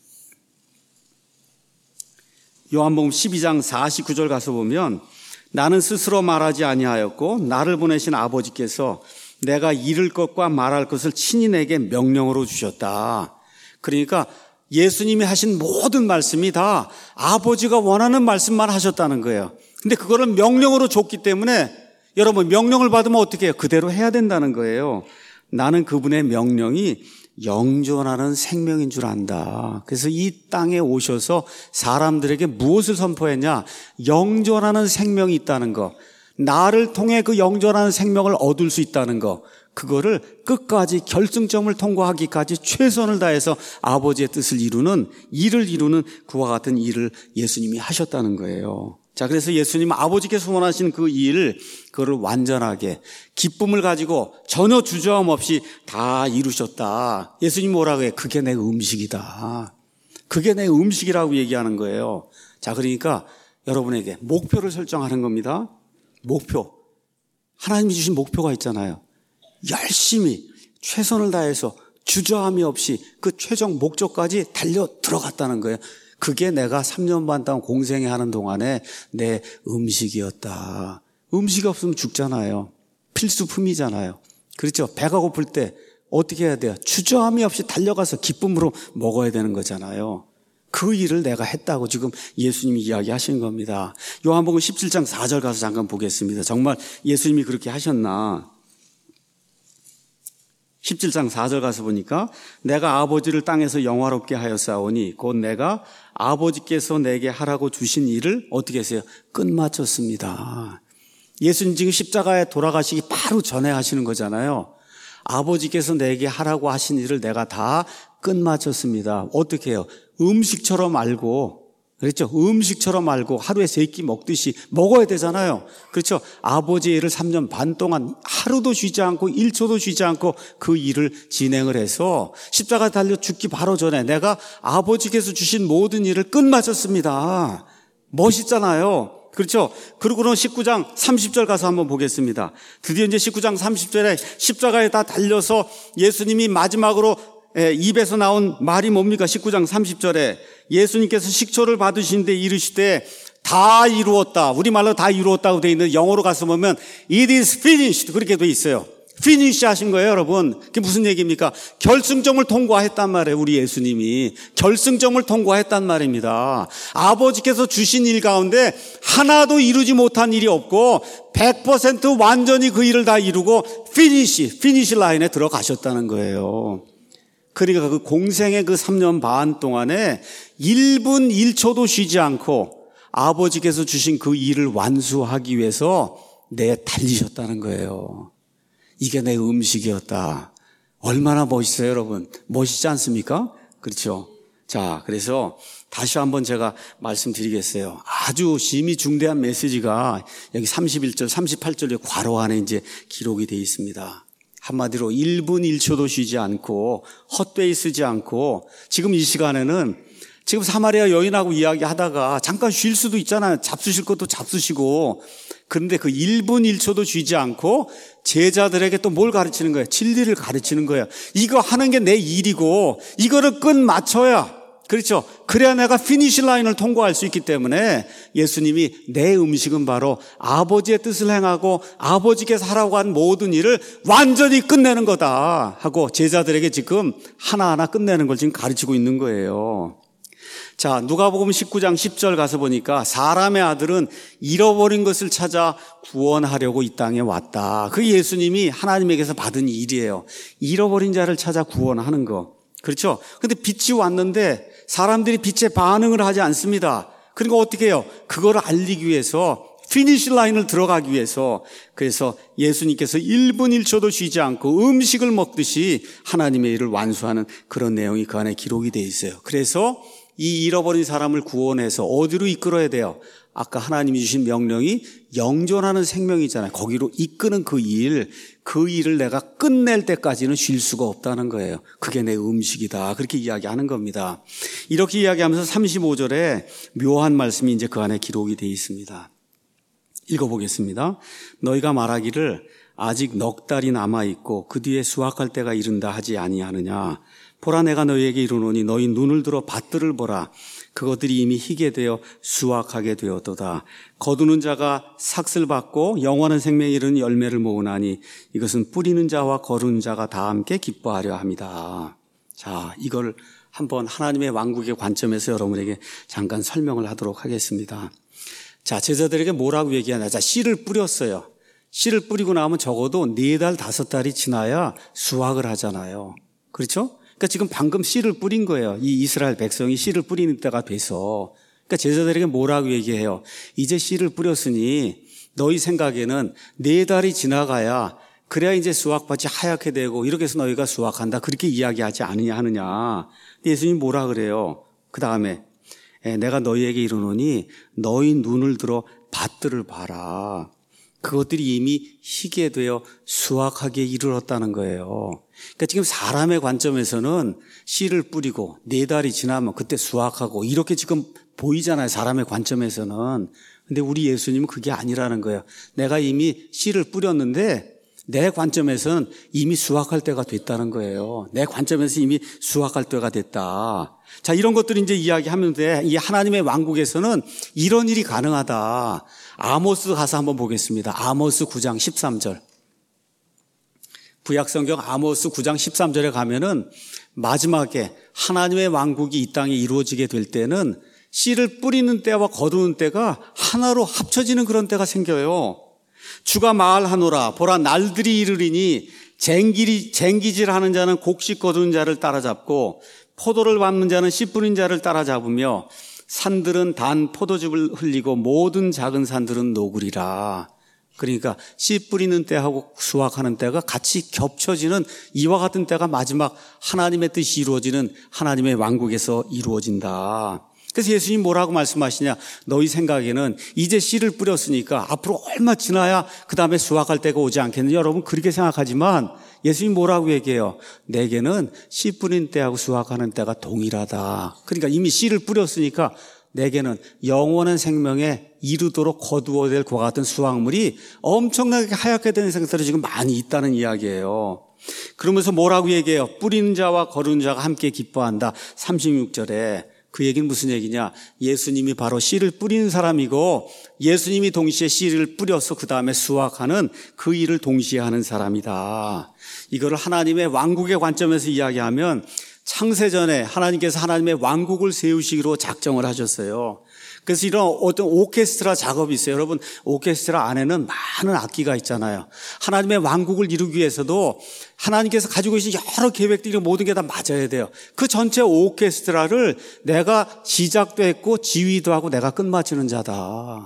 요한복음 12장 49절 가서 보면 나는 스스로 말하지 아니하였고 나를 보내신 아버지께서 내가 이를 것과 말할 것을 친히 내게 명령으로 주셨다. 그러니까 예수님이 하신 모든 말씀이 다 아버지가 원하는 말씀만 하셨다는 거예요. 근데 그거를 명령으로 줬기 때문에 여러분 명령을 받으면 어떻게 해요? 그대로 해야 된다는 거예요. 나는 그분의 명령이 영존하는 생명인 줄 안다. 그래서 이 땅에 오셔서 사람들에게 무엇을 선포했냐? 영존하는 생명이 있다는 거. 나를 통해 그 영존하는 생명을 얻을 수 있다는 거. 그거를 끝까지 결승점을 통과하기까지 최선을 다해서 아버지의 뜻을 이루는, 일을 이루는 그와 같은 일을 예수님이 하셨다는 거예요. 자, 그래서 예수님은 아버지께서 원하신 그 일, 그거를 완전하게 기쁨을 가지고 전혀 주저함 없이 다 이루셨다. 예수님이 뭐라고 해요? 그게 내 음식이다. 그게 내 음식이라고 얘기하는 거예요. 자, 그러니까 여러분에게 목표를 설정하는 겁니다. 목표. 하나님이 주신 목표가 있잖아요. 열심히 최선을 다해서 주저함이 없이 그 최종 목적까지 달려 들어갔다는 거예요. 그게 내가 3년 반 동안 공생회 하는 동안에 내 음식이었다. 음식이 없으면 죽잖아요. 필수품이잖아요. 그렇죠? 배가 고플 때 어떻게 해야 돼요? 주저함이 없이 달려가서 기쁨으로 먹어야 되는 거잖아요. 그 일을 내가 했다고 지금 예수님이 이야기하신 겁니다. 요한복음 17장 4절 가서 잠깐 보겠습니다. 정말 예수님이 그렇게 하셨나? 17장 4절 가서 보니까 내가 아버지를 땅에서 영화롭게 하였사오니 곧 내가 아버지께서 내게 하라고 주신 일을 어떻게 했어요? 끝마쳤습니다. 예수님 지금 십자가에 돌아가시기 바로 전에 하시는 거잖아요. 아버지께서 내게 하라고 하신 일을 내가 다 끝마쳤습니다. 어떻게 해요? 음식처럼 알고, 그렇죠? 음식처럼 알고 하루에 3끼 먹듯이 먹어야 되잖아요. 그렇죠? 아버지의 일을 3년 반 동안 하루도 쉬지 않고 1초도 쉬지 않고 그 일을 진행을 해서 십자가 달려 죽기 바로 전에 내가 아버지께서 주신 모든 일을 끝마쳤습니다. 멋있잖아요. 그렇죠? 그리고는 19장 30절 가서 한번 보겠습니다. 드디어 이제 19장 30절에 십자가에 다 달려서 예수님이 마지막으로 입에서 나온 말이 뭡니까? 19장 30절에 예수님께서 식초를 받으시는데 이르시되 다 이루었다. 우리말로 다 이루었다고 되어 있는데 영어로 가서 보면 It is finished 그렇게 되어 있어요. finish 하신 거예요, 여러분. 그게 무슨 얘기입니까? 결승점을 통과했단 말이에요. 우리 예수님이 결승점을 통과했단 말입니다. 아버지께서 주신 일 가운데 하나도 이루지 못한 일이 없고 100% 완전히 그 일을 다 이루고 피니시 라인에 들어가셨다는 거예요. 그러니까 그 공생의 그 3년 반 동안에 1분 1초도 쉬지 않고 아버지께서 주신 그 일을 완수하기 위해서 달리셨다는 거예요. 이게 내 음식이었다. 얼마나 멋있어요, 여러분. 멋있지 않습니까? 그렇죠. 자, 그래서 다시 한번 제가 말씀드리겠어요. 아주 심히 중대한 메시지가 여기 31절, 38절의 괄호 안에 이제 기록이 되어 있습니다. 한마디로 1분 1초도 쉬지 않고 헛되이 쓰지 않고 지금 이 시간에는 지금 사마리아 여인하고 이야기하다가 잠깐 쉴 수도 있잖아요. 잡수실 것도 잡수시고. 그런데 그 1분 1초도 쉬지 않고 제자들에게 또 뭘 가르치는 거예요? 진리를 가르치는 거예요. 이거 하는 게 내 일이고 이거를 끝 맞춰야, 그렇죠? 그래야 내가 피니시 라인을 통과할 수 있기 때문에 예수님이 내 음식은 바로 아버지의 뜻을 행하고 아버지께서 하라고 한 모든 일을 완전히 끝내는 거다 하고 제자들에게 지금 하나하나 끝내는 걸 지금 가르치고 있는 거예요. 자, 누가복음 19장 10절 가서 보니까 사람의 아들은 잃어버린 것을 찾아 구원하려고 이 땅에 왔다. 그게 예수님이 하나님에게서 받은 일이에요. 잃어버린 자를 찾아 구원하는 거. 그렇죠? 근데 빛이 왔는데 사람들이 빛에 반응을 하지 않습니다. 그러니까 어떻게 해요? 그걸 알리기 위해서, 피니시 라인을 들어가기 위해서, 그래서 예수님께서 1분 1초도 쉬지 않고 음식을 먹듯이 하나님의 일을 완수하는 그런 내용이 그 안에 기록이 되어 있어요. 그래서 이 잃어버린 사람을 구원해서 어디로 이끌어야 돼요? 아까 하나님이 주신 명령이 영존하는 생명이잖아요. 거기로 이끄는 그 일을 내가 끝낼 때까지는 쉴 수가 없다는 거예요. 그게 내 음식이다. 그렇게 이야기하는 겁니다. 이렇게 이야기하면서 35절에 묘한 말씀이 이제 그 안에 기록이 되어 있습니다. 읽어보겠습니다. 너희가 말하기를 아직 넉 달이 남아있고 그 뒤에 수확할 때가 이른다 하지 아니하느냐. 보라, 내가 너희에게 이르노니 너희 눈을 들어 밭들을 보라. 그것들이 이미 희게 되어 수확하게 되었도다. 거두는 자가 삭슬 받고 영원한 생명에 이르는 열매를 모으나니 이것은 뿌리는 자와 거두는 자가 다 함께 기뻐하려 합니다. 자, 이걸 한번 하나님의 왕국의 관점에서 여러분에게 잠깐 설명을 하도록 하겠습니다. 자, 제자들에게 뭐라고 얘기하냐. 자, 씨를 뿌렸어요. 씨를 뿌리고 나면 적어도 4달, 5달이 지나야 수확을 하잖아요. 그렇죠? 그러니까 지금 방금 씨를 뿌린 거예요. 이 이스라엘 백성이 씨를 뿌리는 때가 돼서. 그러니까 제자들에게 뭐라고 얘기해요? 이제 씨를 뿌렸으니 너희 생각에는 4달이 지나가야, 그래야 이제 수확밭이 하얗게 되고 이렇게 해서 너희가 수확한다. 그렇게 이야기하지 않느냐 하느냐. 예수님이 뭐라 그래요? 그 다음에 내가 너희에게 이르노니 너희 눈을 들어 밭들을 봐라. 그것들이 이미 희게 되어 수확하기에 이르렀다는 거예요. 그러니까 지금 사람의 관점에서는 씨를 뿌리고 4달이 지나면 그때 수확하고 이렇게 지금 보이잖아요. 사람의 관점에서는. 근데 우리 예수님은 그게 아니라는 거예요. 내가 이미 씨를 뿌렸는데 내 관점에서는 이미 수확할 때가 됐다는 거예요. 내 관점에서 이미 수확할 때가 됐다. 자, 이런 것들을 이제 이야기하면서 이 하나님의 왕국에서는 이런 일이 가능하다. 아모스 가서 한번 보겠습니다. 아모스 9장 13절. 구약성경 아모스 9장 13절에 가면은 마지막에 하나님의 왕국이 이 땅에 이루어지게 될 때는 씨를 뿌리는 때와 거두는 때가 하나로 합쳐지는 그런 때가 생겨요. 주가 말하노라. 보라, 날들이 이르리니 쟁기질하는 자는 곡식 거두는 자를 따라잡고 포도를 밟는 자는 씨 뿌린 자를 따라잡으며 산들은 단 포도즙을 흘리고 모든 작은 산들은 녹으리라. 그러니까 씨 뿌리는 때하고 수확하는 때가 같이 겹쳐지는 이와 같은 때가 마지막 하나님의 뜻이 이루어지는 하나님의 왕국에서 이루어진다. 그래서 예수님 뭐라고 말씀하시냐. 너희 생각에는 이제 씨를 뿌렸으니까 앞으로 얼마 지나야 그 다음에 수확할 때가 오지 않겠느냐. 여러분 그렇게 생각하지만 예수님 뭐라고 얘기해요? 내게는 씨 뿌린 때하고 수확하는 때가 동일하다. 그러니까 이미 씨를 뿌렸으니까 내게는 영원한 생명에 이르도록 거두어야 될 그와 같은 수확물이 엄청나게 하얗게 되는 생들이 지금 많이 있다는 이야기예요. 그러면서 뭐라고 얘기해요? 뿌리는 자와 거두는 자가 함께 기뻐한다. 36절에 그 얘기는 무슨 얘기냐? 예수님이 바로 씨를 뿌리는 사람이고 예수님이 동시에 씨를 뿌려서 그 다음에 수확하는 그 일을 동시에 하는 사람이다. 이거를 하나님의 왕국의 관점에서 이야기하면 창세전에 하나님께서 하나님의 왕국을 세우시기로 작정을 하셨어요. 그래서 이런 어떤 오케스트라 작업이 있어요. 여러분, 오케스트라 안에는 많은 악기가 있잖아요. 하나님의 왕국을 이루기 위해서도 하나님께서 가지고 계신 여러 계획들이 모든 게 다 맞아야 돼요. 그 전체 오케스트라를 내가 시작도 했고 지휘도 하고 내가 끝마치는 자다.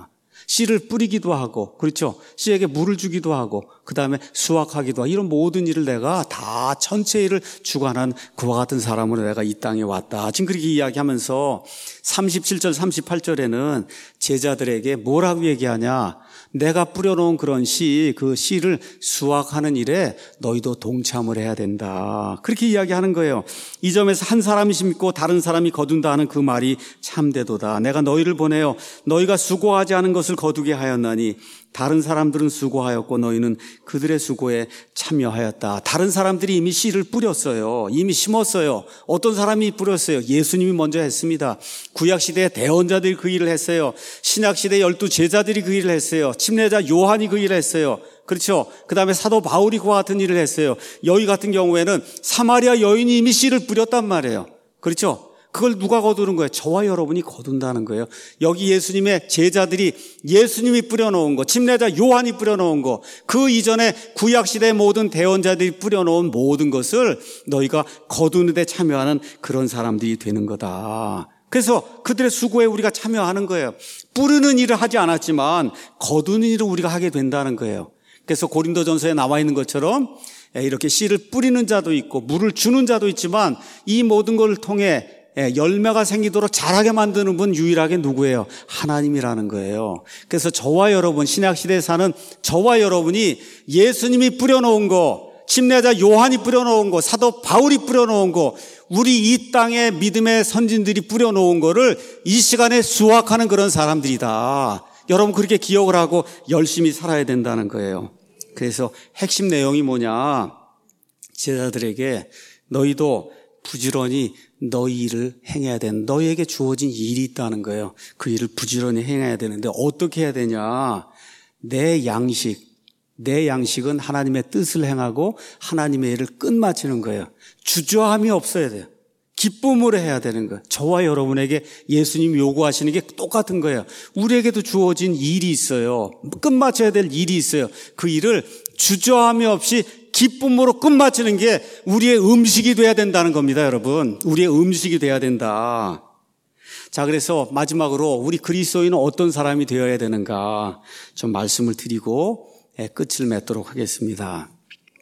씨를 뿌리기도 하고, 그렇죠? 씨에게 물을 주기도 하고, 그 다음에 수확하기도 하고, 이런 모든 일을 내가 다 전체 일을 주관한 그와 같은 사람으로 내가 이 땅에 왔다. 지금 그렇게 이야기하면서 37절, 38절에는 제자들에게 뭐라고 얘기하냐? 내가 뿌려놓은 그런 씨, 그 씨를 수확하는 일에 너희도 동참을 해야 된다. 그렇게 이야기하는 거예요. 이 점에서 한 사람이 심고 다른 사람이 거둔다 하는 그 말이 참되도다. 내가 너희를 보내어 너희가 수고하지 않은 것을 거두게 하였나니 다른 사람들은 수고하였고 너희는 그들의 수고에 참여하였다. 다른 사람들이 이미 씨를 뿌렸어요. 이미 심었어요. 어떤 사람이 뿌렸어요? 예수님이 먼저 했습니다. 구약시대의 대언자들이 그 일을 했어요. 신약시대 12 제자들이 그 일을 했어요. 침례자 요한이 그 일을 했어요. 그렇죠? 그 다음에 사도 바울이 그와 같은 일을 했어요. 여기 같은 경우에는 사마리아 여인이 이미 씨를 뿌렸단 말이에요. 그렇죠? 그걸 누가 거두는 거예요? 저와 여러분이 거둔다는 거예요. 여기 예수님의 제자들이 예수님이 뿌려놓은 거, 침례자 요한이 뿌려놓은 거, 그 이전에 구약시대의 모든 대언자들이 뿌려놓은 모든 것을 너희가 거두는 데 참여하는 그런 사람들이 되는 거다. 그래서 그들의 수고에 우리가 참여하는 거예요. 뿌리는 일을 하지 않았지만 거두는 일을 우리가 하게 된다는 거예요. 그래서 고린도전서에 나와 있는 것처럼 이렇게 씨를 뿌리는 자도 있고 물을 주는 자도 있지만 이 모든 걸 통해 열매가 생기도록 자라게 만드는 분 유일하게 누구예요? 하나님이라는 거예요. 그래서 저와 여러분, 신약시대에 사는 저와 여러분이 예수님이 뿌려놓은 거, 침례자 요한이 뿌려놓은 거, 사도 바울이 뿌려놓은 거, 우리 이 땅에 믿음의 선진들이 뿌려놓은 거를 이 시간에 수확하는 그런 사람들이다. 여러분 그렇게 기억을 하고 열심히 살아야 된다는 거예요. 그래서 핵심 내용이 뭐냐? 제자들에게 너희도 부지런히 너희 일을 행해야 된다. 너희에게 주어진 일이 있다는 거예요. 그 일을 부지런히 행해야 되는데 어떻게 해야 되냐? 내 양식은 하나님의 뜻을 행하고 하나님의 일을 끝마치는 거예요. 주저함이 없어야 돼요. 기쁨으로 해야 되는 거예요. 저와 여러분에게 예수님이 요구하시는 게 똑같은 거예요. 우리에게도 주어진 일이 있어요. 끝마쳐야 될 일이 있어요. 그 일을 주저함이 없이 기쁨으로 끝마치는 게 우리의 음식이 돼야 된다는 겁니다, 여러분. 우리의 음식이 돼야 된다. 자, 그래서 마지막으로 우리 그리스도인은 어떤 사람이 되어야 되는가 좀 말씀을 드리고 끝을 맺도록 하겠습니다.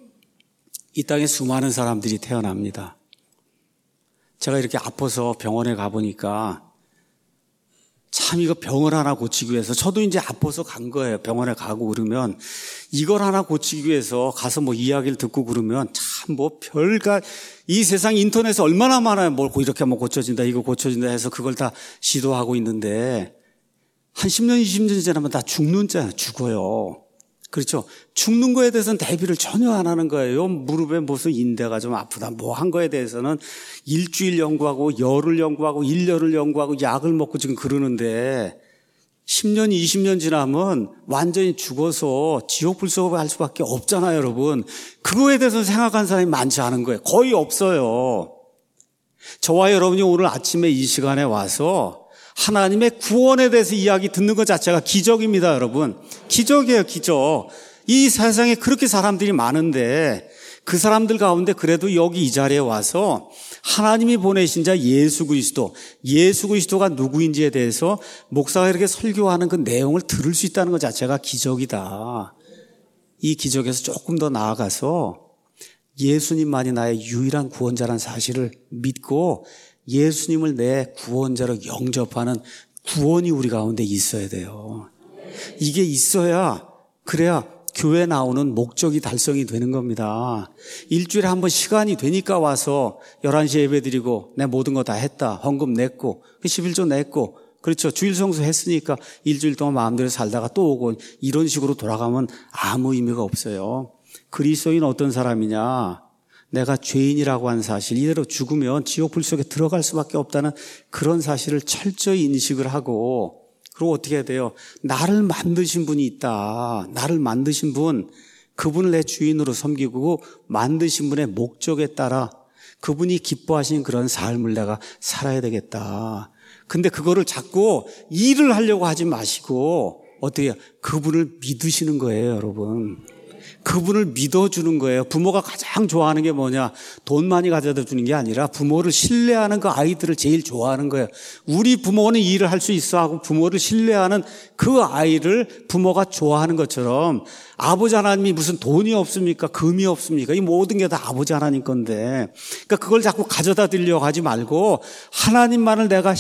이 땅에 수많은 사람들이 태어납니다. 제가 이렇게 아파서 병원에 가보니까 참 이거 병을 하나 고치기 위해서 저도 이제 아파서 간 거예요. 병원에 가고 그러면 이걸 하나 고치기 위해서 가서 뭐 이야기를 듣고 그러면 참 뭐 별가 이 세상 인터넷에 얼마나 많아요. 뭘 이렇게 뭐 고쳐진다 이거 고쳐진다 해서 그걸 다 시도하고 있는데 한 10년 20년 지나면 다 죽어요. 그렇죠. 죽는 거에 대해서는 대비를 전혀 안 하는 거예요. 무릎에 무슨 인대가 좀 아프다 뭐 한 거에 대해서는 일주일 연구하고 열흘 연구하고 1년을 연구하고 약을 먹고 지금 그러는데 10년 20년 지나면 완전히 죽어서 지옥 불속을 할 수밖에 없잖아요, 여러분. 그거에 대해서 생각하는 사람이 많지 않은 거예요. 거의 없어요. 저와 여러분이 오늘 아침에 이 시간에 와서 하나님의 구원에 대해서 이야기 듣는 것 자체가 기적입니다, 여러분. 기적이에요, 기적. 이 세상에 그렇게 사람들이 많은데 그 사람들 가운데 그래도 여기 이 자리에 와서 하나님이 보내신 자 예수 그리스도가 누구인지에 대해서 목사가 이렇게 설교하는 그 내용을 들을 수 있다는 것 자체가 기적이다. 이 기적에서 조금 더 나아가서 예수님만이 나의 유일한 구원자라는 사실을 믿고 예수님을 내 구원자로 영접하는 구원이 우리 가운데 있어야 돼요. 이게 있어야 그래야 교회 나오는 목적이 달성이 되는 겁니다. 일주일에 한 번 시간이 되니까 와서 11시에 예배드리고 내 모든 거 다 했다. 헌금 냈고 11조 냈고 그렇죠. 주일 성수 했으니까 일주일 동안 마음대로 살다가 또 오고 이런 식으로 돌아가면 아무 의미가 없어요. 그리스도인 어떤 사람이냐? 내가 죄인이라고 하는 사실, 이대로 죽으면 지옥 불 속에 들어갈 수밖에 없다는 그런 사실을 철저히 인식을 하고 그리고 어떻게 해야 돼요? 나를 만드신 분이 있다. 나를 만드신 분, 그분을 내 주인으로 섬기고 만드신 분의 목적에 따라 그분이 기뻐하시는 그런 삶을 내가 살아야 되겠다. 근데 그거를 자꾸 일을 하려고 하지 마시고 어떻게 해요? 그분을 믿으시는 거예요, 여러분. 그분을 믿어주는 거예요. 부모가 가장 좋아하는 게 뭐냐? 돈 많이 가져다 주는 게 아니라 부모를 신뢰하는 그 아이들을 제일 좋아하는 거예요. 우리 부모는 일을 할 수 있어 하고 부모를 신뢰하는 그 아이를 부모가 좋아하는 것처럼 아버지 하나님이 무슨 돈이 없습니까? 금이 없습니까? 이 모든 게 다 아버지 하나님 건데, 그러니까 그걸 자꾸 가져다 드리려고 하지 말고 하나님만을 내가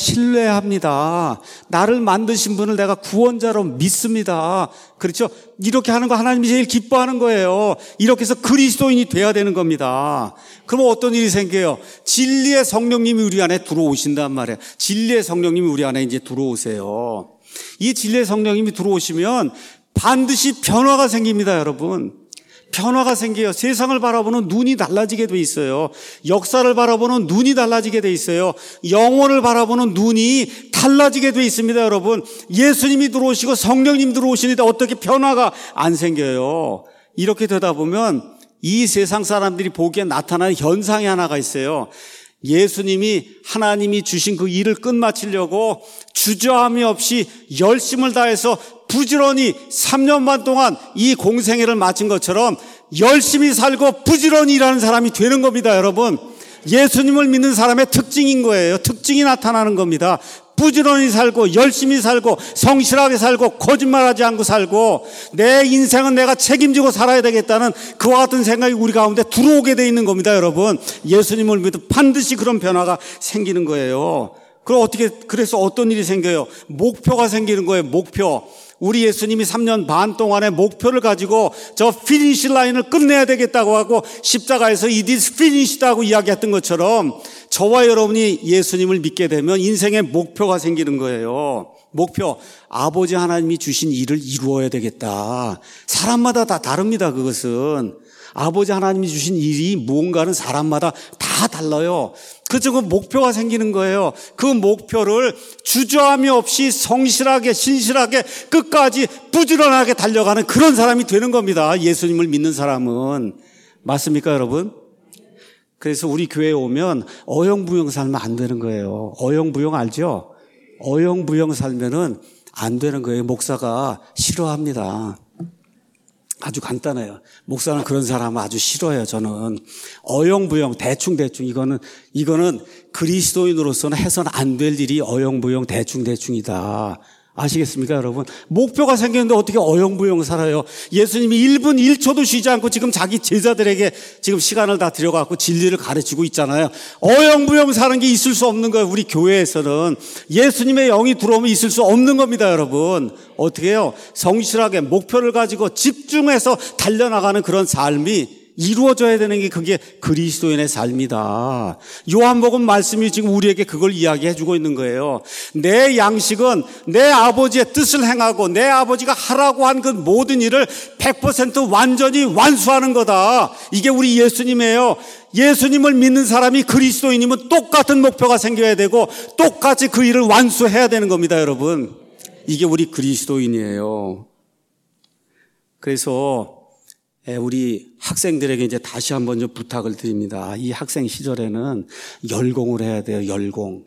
신뢰합니다. 나를 만드신 분을 내가 구원자로 믿습니다. 그렇죠? 이렇게 하는 거 하나님이 제일 기뻐하는 거예요. 이렇게 해서 그리스도인이 돼야 되는 겁니다. 그러면 어떤 일이 생겨요? 진리의 성령님이 우리 안에 들어오신단 말이에요. 진리의 성령님이 우리 안에 이제 들어오세요. 이 진리의 성령님이 들어오시면 반드시 변화가 생깁니다, 여러분. 변화가 생겨요. 세상을 바라보는 눈이 달라지게 돼 있어요. 역사를 바라보는 눈이 달라지게 돼 있어요. 영혼을 바라보는 눈이 달라지게 돼 있습니다, 여러분. 예수님이 들어오시고 성령님 들어오시는데 어떻게 변화가 안 생겨요? 이렇게 되다 보면 이 세상 사람들이 보기에 나타나는 현상이 하나가 있어요. 예수님이 하나님이 주신 그 일을 끝마치려고 주저함이 없이 열심을 다해서 부지런히 3년 반 동안 이 공생애를 마친 것처럼 열심히 살고 부지런히 일하는 사람이 되는 겁니다, 여러분. 예수님을 믿는 사람의 특징인 거예요. 특징이 나타나는 겁니다. 부지런히 살고 열심히 살고 성실하게 살고 거짓말하지 않고 살고 내 인생은 내가 책임지고 살아야 되겠다는 그와 같은 생각이 우리 가운데 들어오게 돼 있는 겁니다, 여러분. 예수님을 믿으면 반드시 그런 변화가 생기는 거예요. 그래서 어떤 일이 생겨요? 목표가 생기는 거예요, 목표. 우리 예수님이 3년 반 동안의 목표를 가지고 저 피니시 라인을 끝내야 되겠다고 하고 십자가에서 it is finished하고 이야기했던 것처럼 저와 여러분이 예수님을 믿게 되면 인생의 목표가 생기는 거예요. 목표, 아버지 하나님이 주신 일을 이루어야 되겠다. 사람마다 다 다릅니다, 그것은. 아버지 하나님이 주신 일이 무언가는 사람마다 다 달라요. 그래서 그 목표가 생기는 거예요. 그 목표를 주저함이 없이 성실하게 신실하게 끝까지 부지런하게 달려가는 그런 사람이 되는 겁니다. 예수님을 믿는 사람은. 맞습니까, 여러분? 그래서 우리 교회에 오면 어영부영 살면 안 되는 거예요. 어영부영 알죠? 어영부영 살면은 안 되는 거예요. 목사가 싫어합니다. 아주 간단해요. 목사는 그런 사람을 아주 싫어해요, 저는. 어영부영, 대충대충, 이거는 그리스도인으로서는 해서는 안 될 일이 어영부영, 대충대충이다. 아시겠습니까, 여러분? 목표가 생겼는데 어떻게 어영부영 살아요? 예수님이 1분 1초도 쉬지 않고 지금 자기 제자들에게 지금 시간을 다 들여갖고 진리를 가르치고 있잖아요. 어영부영 사는 게 있을 수 없는 거예요, 우리 교회에서는. 예수님의 영이 들어오면 있을 수 없는 겁니다, 여러분. 어떻게 해요? 성실하게 목표를 가지고 집중해서 달려나가는 그런 삶이 이루어져야 되는 게 그게 그리스도인의 삶이다. 요한복음 말씀이 지금 우리에게 그걸 이야기해 주고 있는 거예요. 내 양식은 내 아버지의 뜻을 행하고 내 아버지가 하라고 한 그 모든 일을 100% 완전히 완수하는 거다. 이게 우리 예수님이에요. 예수님을 믿는 사람이 그리스도인이면 똑같은 목표가 생겨야 되고 똑같이 그 일을 완수해야 되는 겁니다, 여러분. 이게 우리 그리스도인이에요. 그래서 우리 학생들에게 이제 다시 한번 좀 부탁을 드립니다. 이 학생 시절에는 열공을 해야 돼요, 열공.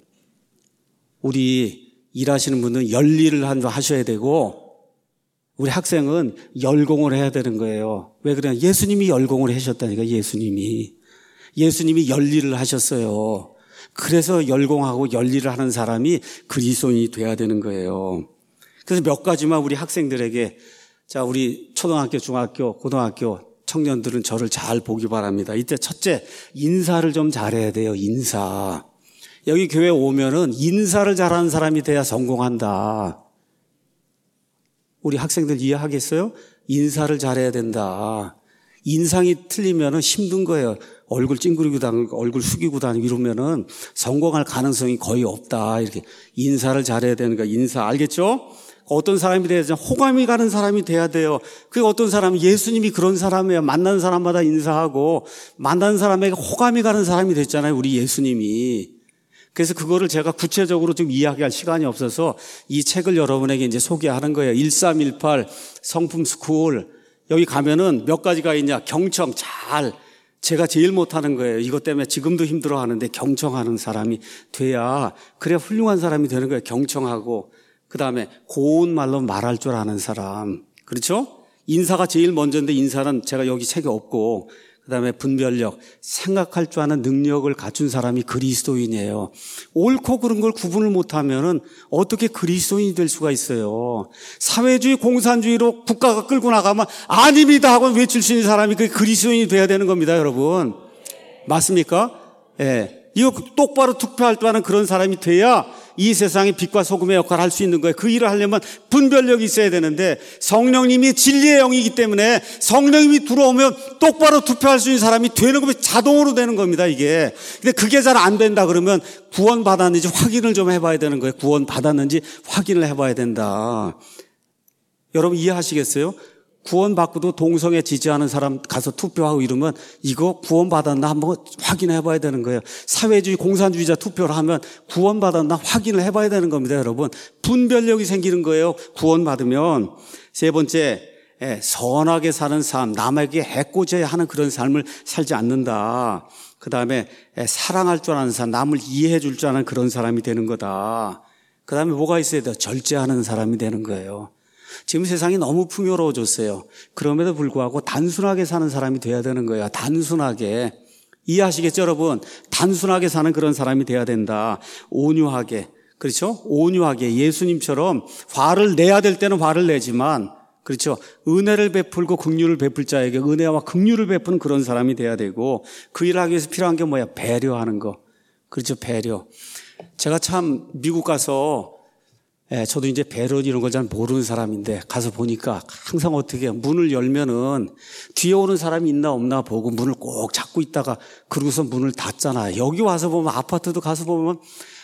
우리 일하시는 분들은 열일을 하셔야 되고, 우리 학생은 열공을 해야 되는 거예요. 왜 그래요? 예수님이 열공을 하셨다니까, 예수님이 열일을 하셨어요. 그래서 열공하고 열일을 하는 사람이 그리스도인이 돼야 되는 거예요. 그래서 몇 가지만 우리 학생들에게, 자, 우리 초등학교, 중학교, 고등학교 청년들은 저를 잘 보기 바랍니다. 이때 첫째, 인사를 좀 잘해야 돼요, 인사. 여기 교회 오면은 인사를 잘하는 사람이 돼야 성공한다. 우리 학생들 이해하겠어요? 인사를 잘해야 된다. 인상이 틀리면은 힘든 거예요. 얼굴 찡그리고 다니고 얼굴 숙이고 다니고 이러면은 성공할 가능성이 거의 없다. 이렇게 인사를 잘해야 되는 거야. 인사 알겠죠? 어떤 사람이 돼야 되죠? 호감이 가는 사람이 돼야 돼요. 그리고 어떤 사람은 예수님이 그런 사람이에요. 만나는 사람마다 인사하고 만나는 사람에게 호감이 가는 사람이 됐잖아요. 우리 예수님이. 그래서 그거를 제가 구체적으로 좀 이야기할 시간이 없어서 이 책을 여러분에게 이제 소개하는 거예요. 1318 성품 스쿨. 여기 가면은 몇 가지가 있냐. 경청 잘. 제가 제일 못하는 거예요. 이것 때문에 지금도 힘들어하는데 경청하는 사람이 돼야 그래야 훌륭한 사람이 되는 거예요. 경청하고. 그 다음에 고운 말로 말할 줄 아는 사람. 그렇죠? 인사가 제일 먼저인데 인사는 제가 여기 책에 없고 그다음에 분별력, 생각할 줄 아는 능력을 갖춘 사람이 그리스도인이에요. 옳고 그른 걸 구분을 못하면은 어떻게 그리스도인이 될 수가 있어요. 사회주의, 공산주의로 국가가 끌고 나가면 아닙니다 하고 외칠 수 있는 사람이 그게 그리스도인이 돼야 되는 겁니다, 여러분. 맞습니까? 예. 이거 똑바로 투표할 줄 아는 그런 사람이 돼야 이 세상의 빛과 소금의 역할을 할 수 있는 거예요. 그 일을 하려면 분별력이 있어야 되는데 성령님이 진리의 영이기 때문에 성령님이 들어오면 똑바로 투표할 수 있는 사람이 되는 거면 자동으로 되는 겁니다, 이게. 근데 그게 잘 안 된다 그러면 구원받았는지 확인을 좀 해봐야 되는 거예요. 구원받았는지 확인을 해봐야 된다. 여러분 이해하시겠어요? 구원받고도 동성애 지지하는 사람 가서 투표하고 이러면 이거 구원받았나 한번 확인해 봐야 되는 거예요. 사회주의 공산주의자 투표를 하면 구원받았나 확인을 해 봐야 되는 겁니다, 여러분. 분별력이 생기는 거예요, 구원받으면. 세 번째, 선하게 사는 삶, 남에게 해코지해야 하는 그런 삶을 살지 않는다. 그 다음에 사랑할 줄 아는 사람, 남을 이해해 줄 줄 아는 그런 사람이 되는 거다. 그 다음에 뭐가 있어야 돼요? 절제하는 사람이 되는 거예요. 지금 세상이 너무 풍요로워졌어요. 그럼에도 불구하고 단순하게 사는 사람이 돼야 되는 거예요. 단순하게. 이해하시겠죠, 여러분? 단순하게 사는 그런 사람이 돼야 된다. 온유하게. 그렇죠? 온유하게. 예수님처럼 화를 내야 될 때는 화를 내지만, 그렇죠? 은혜를 베풀고 긍휼을 베풀 자에게 은혜와 긍휼을 베푸는 그런 사람이 돼야 되고, 그 일을 하기 위해서 필요한 게 뭐야? 배려하는 거. 그렇죠? 배려. 제가 참 미국 가서 저도 이제 배려 이런 걸 잘 모르는 사람인데 가서 보니까 항상 어떻게 해요? 문을 열면은 뒤에 오는 사람이 있나 없나 보고 문을 꼭 잡고 있다가 그러고서 문을 닫잖아요. 여기 와서 보면 아파트도 가서 보면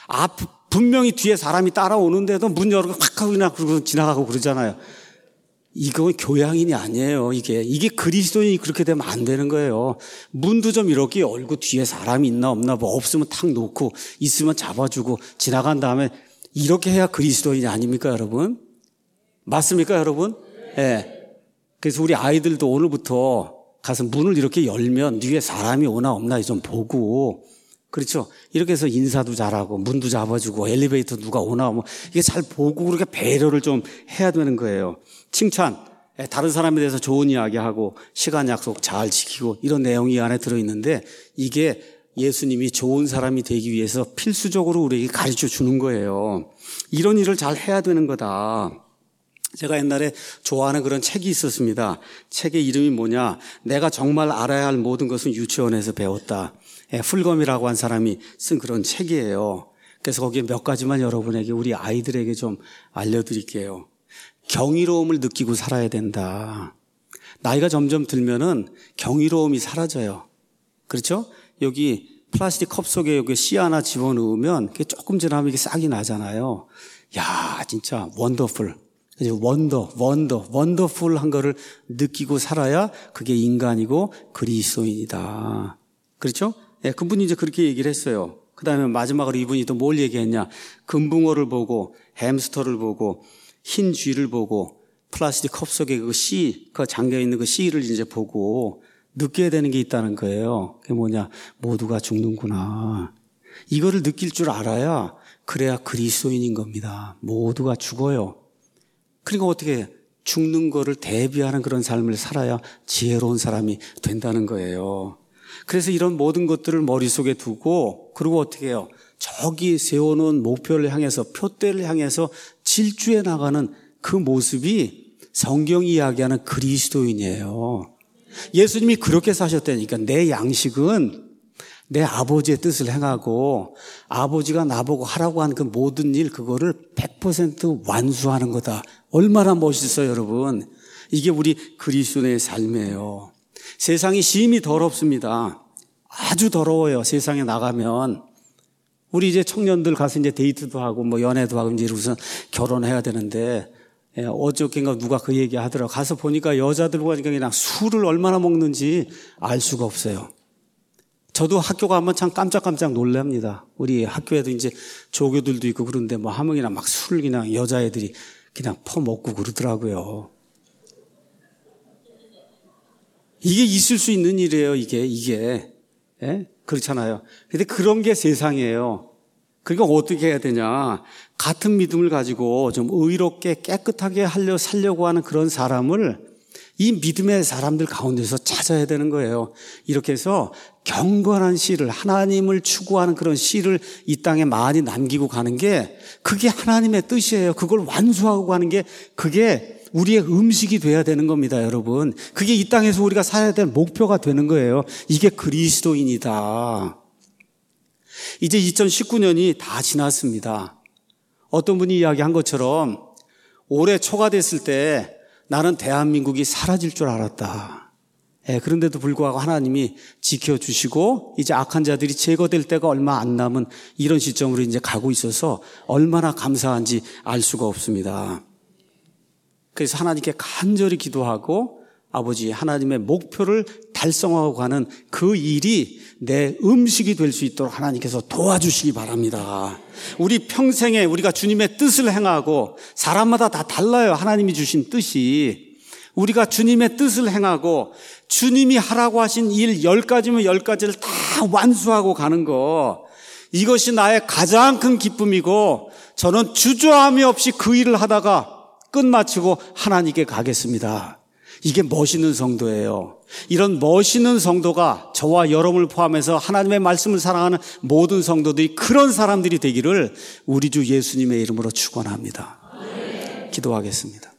분명히 뒤에 사람이 따라오는데도 문 열고 확 하고 그냥 그러고 지나가고 그러잖아요. 이건 교양인이 아니에요. 이게 그리스도인이 그렇게 되면 안 되는 거예요. 문도 좀 이렇게 열고 뒤에 사람이 있나 없나 뭐 없으면 탁 놓고 있으면 잡아주고 지나간 다음에 이렇게 해야 그리스도인이 아닙니까, 여러분? 맞습니까, 여러분? 예. 그래서 우리 아이들도 오늘부터 가서 문을 이렇게 열면 뒤에 사람이 오나 없나 좀 보고, 그렇죠? 이렇게 해서 인사도 잘하고, 문도 잡아주고, 엘리베이터 누가 오나 뭐, 이게 잘 보고 그렇게 배려를 좀 해야 되는 거예요. 칭찬, 다른 사람에 대해서 좋은 이야기하고, 시간 약속 잘 지키고, 이런 내용이 이 안에 들어있는데, 이게 예수님이 좋은 사람이 되기 위해서 필수적으로 우리에게 가르쳐 주는 거예요. 이런 일을 잘 해야 되는 거다. 제가 옛날에 좋아하는 그런 책이 있었습니다. 책의 이름이 뭐냐? 내가 정말 알아야 할 모든 것은 유치원에서 배웠다. 풀검이라고 한 사람이 쓴 그런 책이에요. 그래서 거기에 몇 가지만 여러분에게 우리 아이들에게 좀 알려드릴게요. 경이로움을 느끼고 살아야 된다. 나이가 점점 들면은 경이로움이 사라져요. 그렇죠? 여기 플라스틱 컵 속에 여기 씨 하나 집어넣으면 그게 조금 지나면 이게 싹이 나잖아요. 야, 진짜 원더풀. 원더풀한 거를 느끼고 살아야 그게 인간이고 그리스도인이다. 그렇죠? 예, 그분이 이제 그렇게 얘기를 했어요. 그 다음에 마지막으로 이분이 또 뭘 얘기했냐. 금붕어를 보고 햄스터를 보고 흰 쥐를 보고 플라스틱 컵 속에 그 잠겨있는 그 씨를 이제 보고 느껴야 되는 게 있다는 거예요. 그게 뭐냐. 모두가 죽는구나. 이거를 느낄 줄 알아야 그래야 그리스도인인 겁니다. 모두가 죽어요. 그러니까 어떻게 죽는 거를 대비하는 그런 삶을 살아야 지혜로운 사람이 된다는 거예요. 그래서 이런 모든 것들을 머릿속에 두고 그리고 어떻게 해요. 저기 세워놓은 목표를 향해서 표대를 향해서 질주해 나가는 그 모습이 성경이 이야기하는 그리스도인이에요. 예수님이 그렇게 사셨다니까. 내 양식은 내 아버지의 뜻을 행하고 아버지가 나보고 하라고 한 그 모든 일 그거를 100% 완수하는 거다. 얼마나 멋있어요, 여러분. 이게 우리 그리스도인의 삶이에요. 세상이 심히 더럽습니다. 아주 더러워요. 세상에 나가면. 우리 이제 청년들 가서 이제 데이트도 하고 뭐 연애도 하고 이제 이러고서 결혼해야 되는데 어저께인가 누가 그 얘기 하더라고. 가서 보니까 여자들 보니까 그냥 술을 얼마나 먹는지 알 수가 없어요. 저도 학교 가면 참 깜짝깜짝 놀랍니다. 우리 학교에도 이제 조교들도 있고 그런데 뭐 하명이나 막 술을 그냥 여자애들이 그냥 퍼먹고 그러더라고요. 이게 있을 수 있는 일이에요, 이게. 예? 그렇잖아요. 근데 그런 게 세상이에요. 그러니까 어떻게 해야 되냐. 같은 믿음을 가지고 좀 의롭게 깨끗하게 살려고 하는 그런 사람을 이 믿음의 사람들 가운데서 찾아야 되는 거예요. 이렇게 해서 경건한 씨를, 하나님을 추구하는 그런 씨를 이 땅에 많이 남기고 가는 게 그게 하나님의 뜻이에요. 그걸 완수하고 가는 게 그게 우리의 음식이 돼야 되는 겁니다, 여러분. 그게 이 땅에서 우리가 살아야 될 목표가 되는 거예요. 이게 그리스도인이다. 이제 2019년이 다 지났습니다. 어떤 분이 이야기한 것처럼 올해 초가 됐을 때 나는 대한민국이 사라질 줄 알았다. 그런데도 불구하고 하나님이 지켜주시고 이제 악한 자들이 제거될 때가 얼마 안 남은 이런 시점으로 이제 가고 있어서 얼마나 감사한지 알 수가 없습니다. 그래서 하나님께 간절히 기도하고 아버지 하나님의 목표를 달성하고 가는 그 일이 내 음식이 될 수 있도록 하나님께서 도와주시기 바랍니다. 우리 평생에 우리가 주님의 뜻을 행하고 사람마다 다 달라요. 하나님이 주신 뜻이. 우리가 주님의 뜻을 행하고 주님이 하라고 하신 일 10가지면 10가지를 다 완수하고 가는 거, 이것이 나의 가장 큰 기쁨이고 저는 주저함이 없이 그 일을 하다가 끝마치고 하나님께 가겠습니다. 이게 멋있는 성도예요. 이런 멋있는 성도가 저와 여러분을 포함해서 하나님의 말씀을 사랑하는 모든 성도들이 그런 사람들이 되기를 우리 주 예수님의 이름으로 축원합니다. 기도하겠습니다.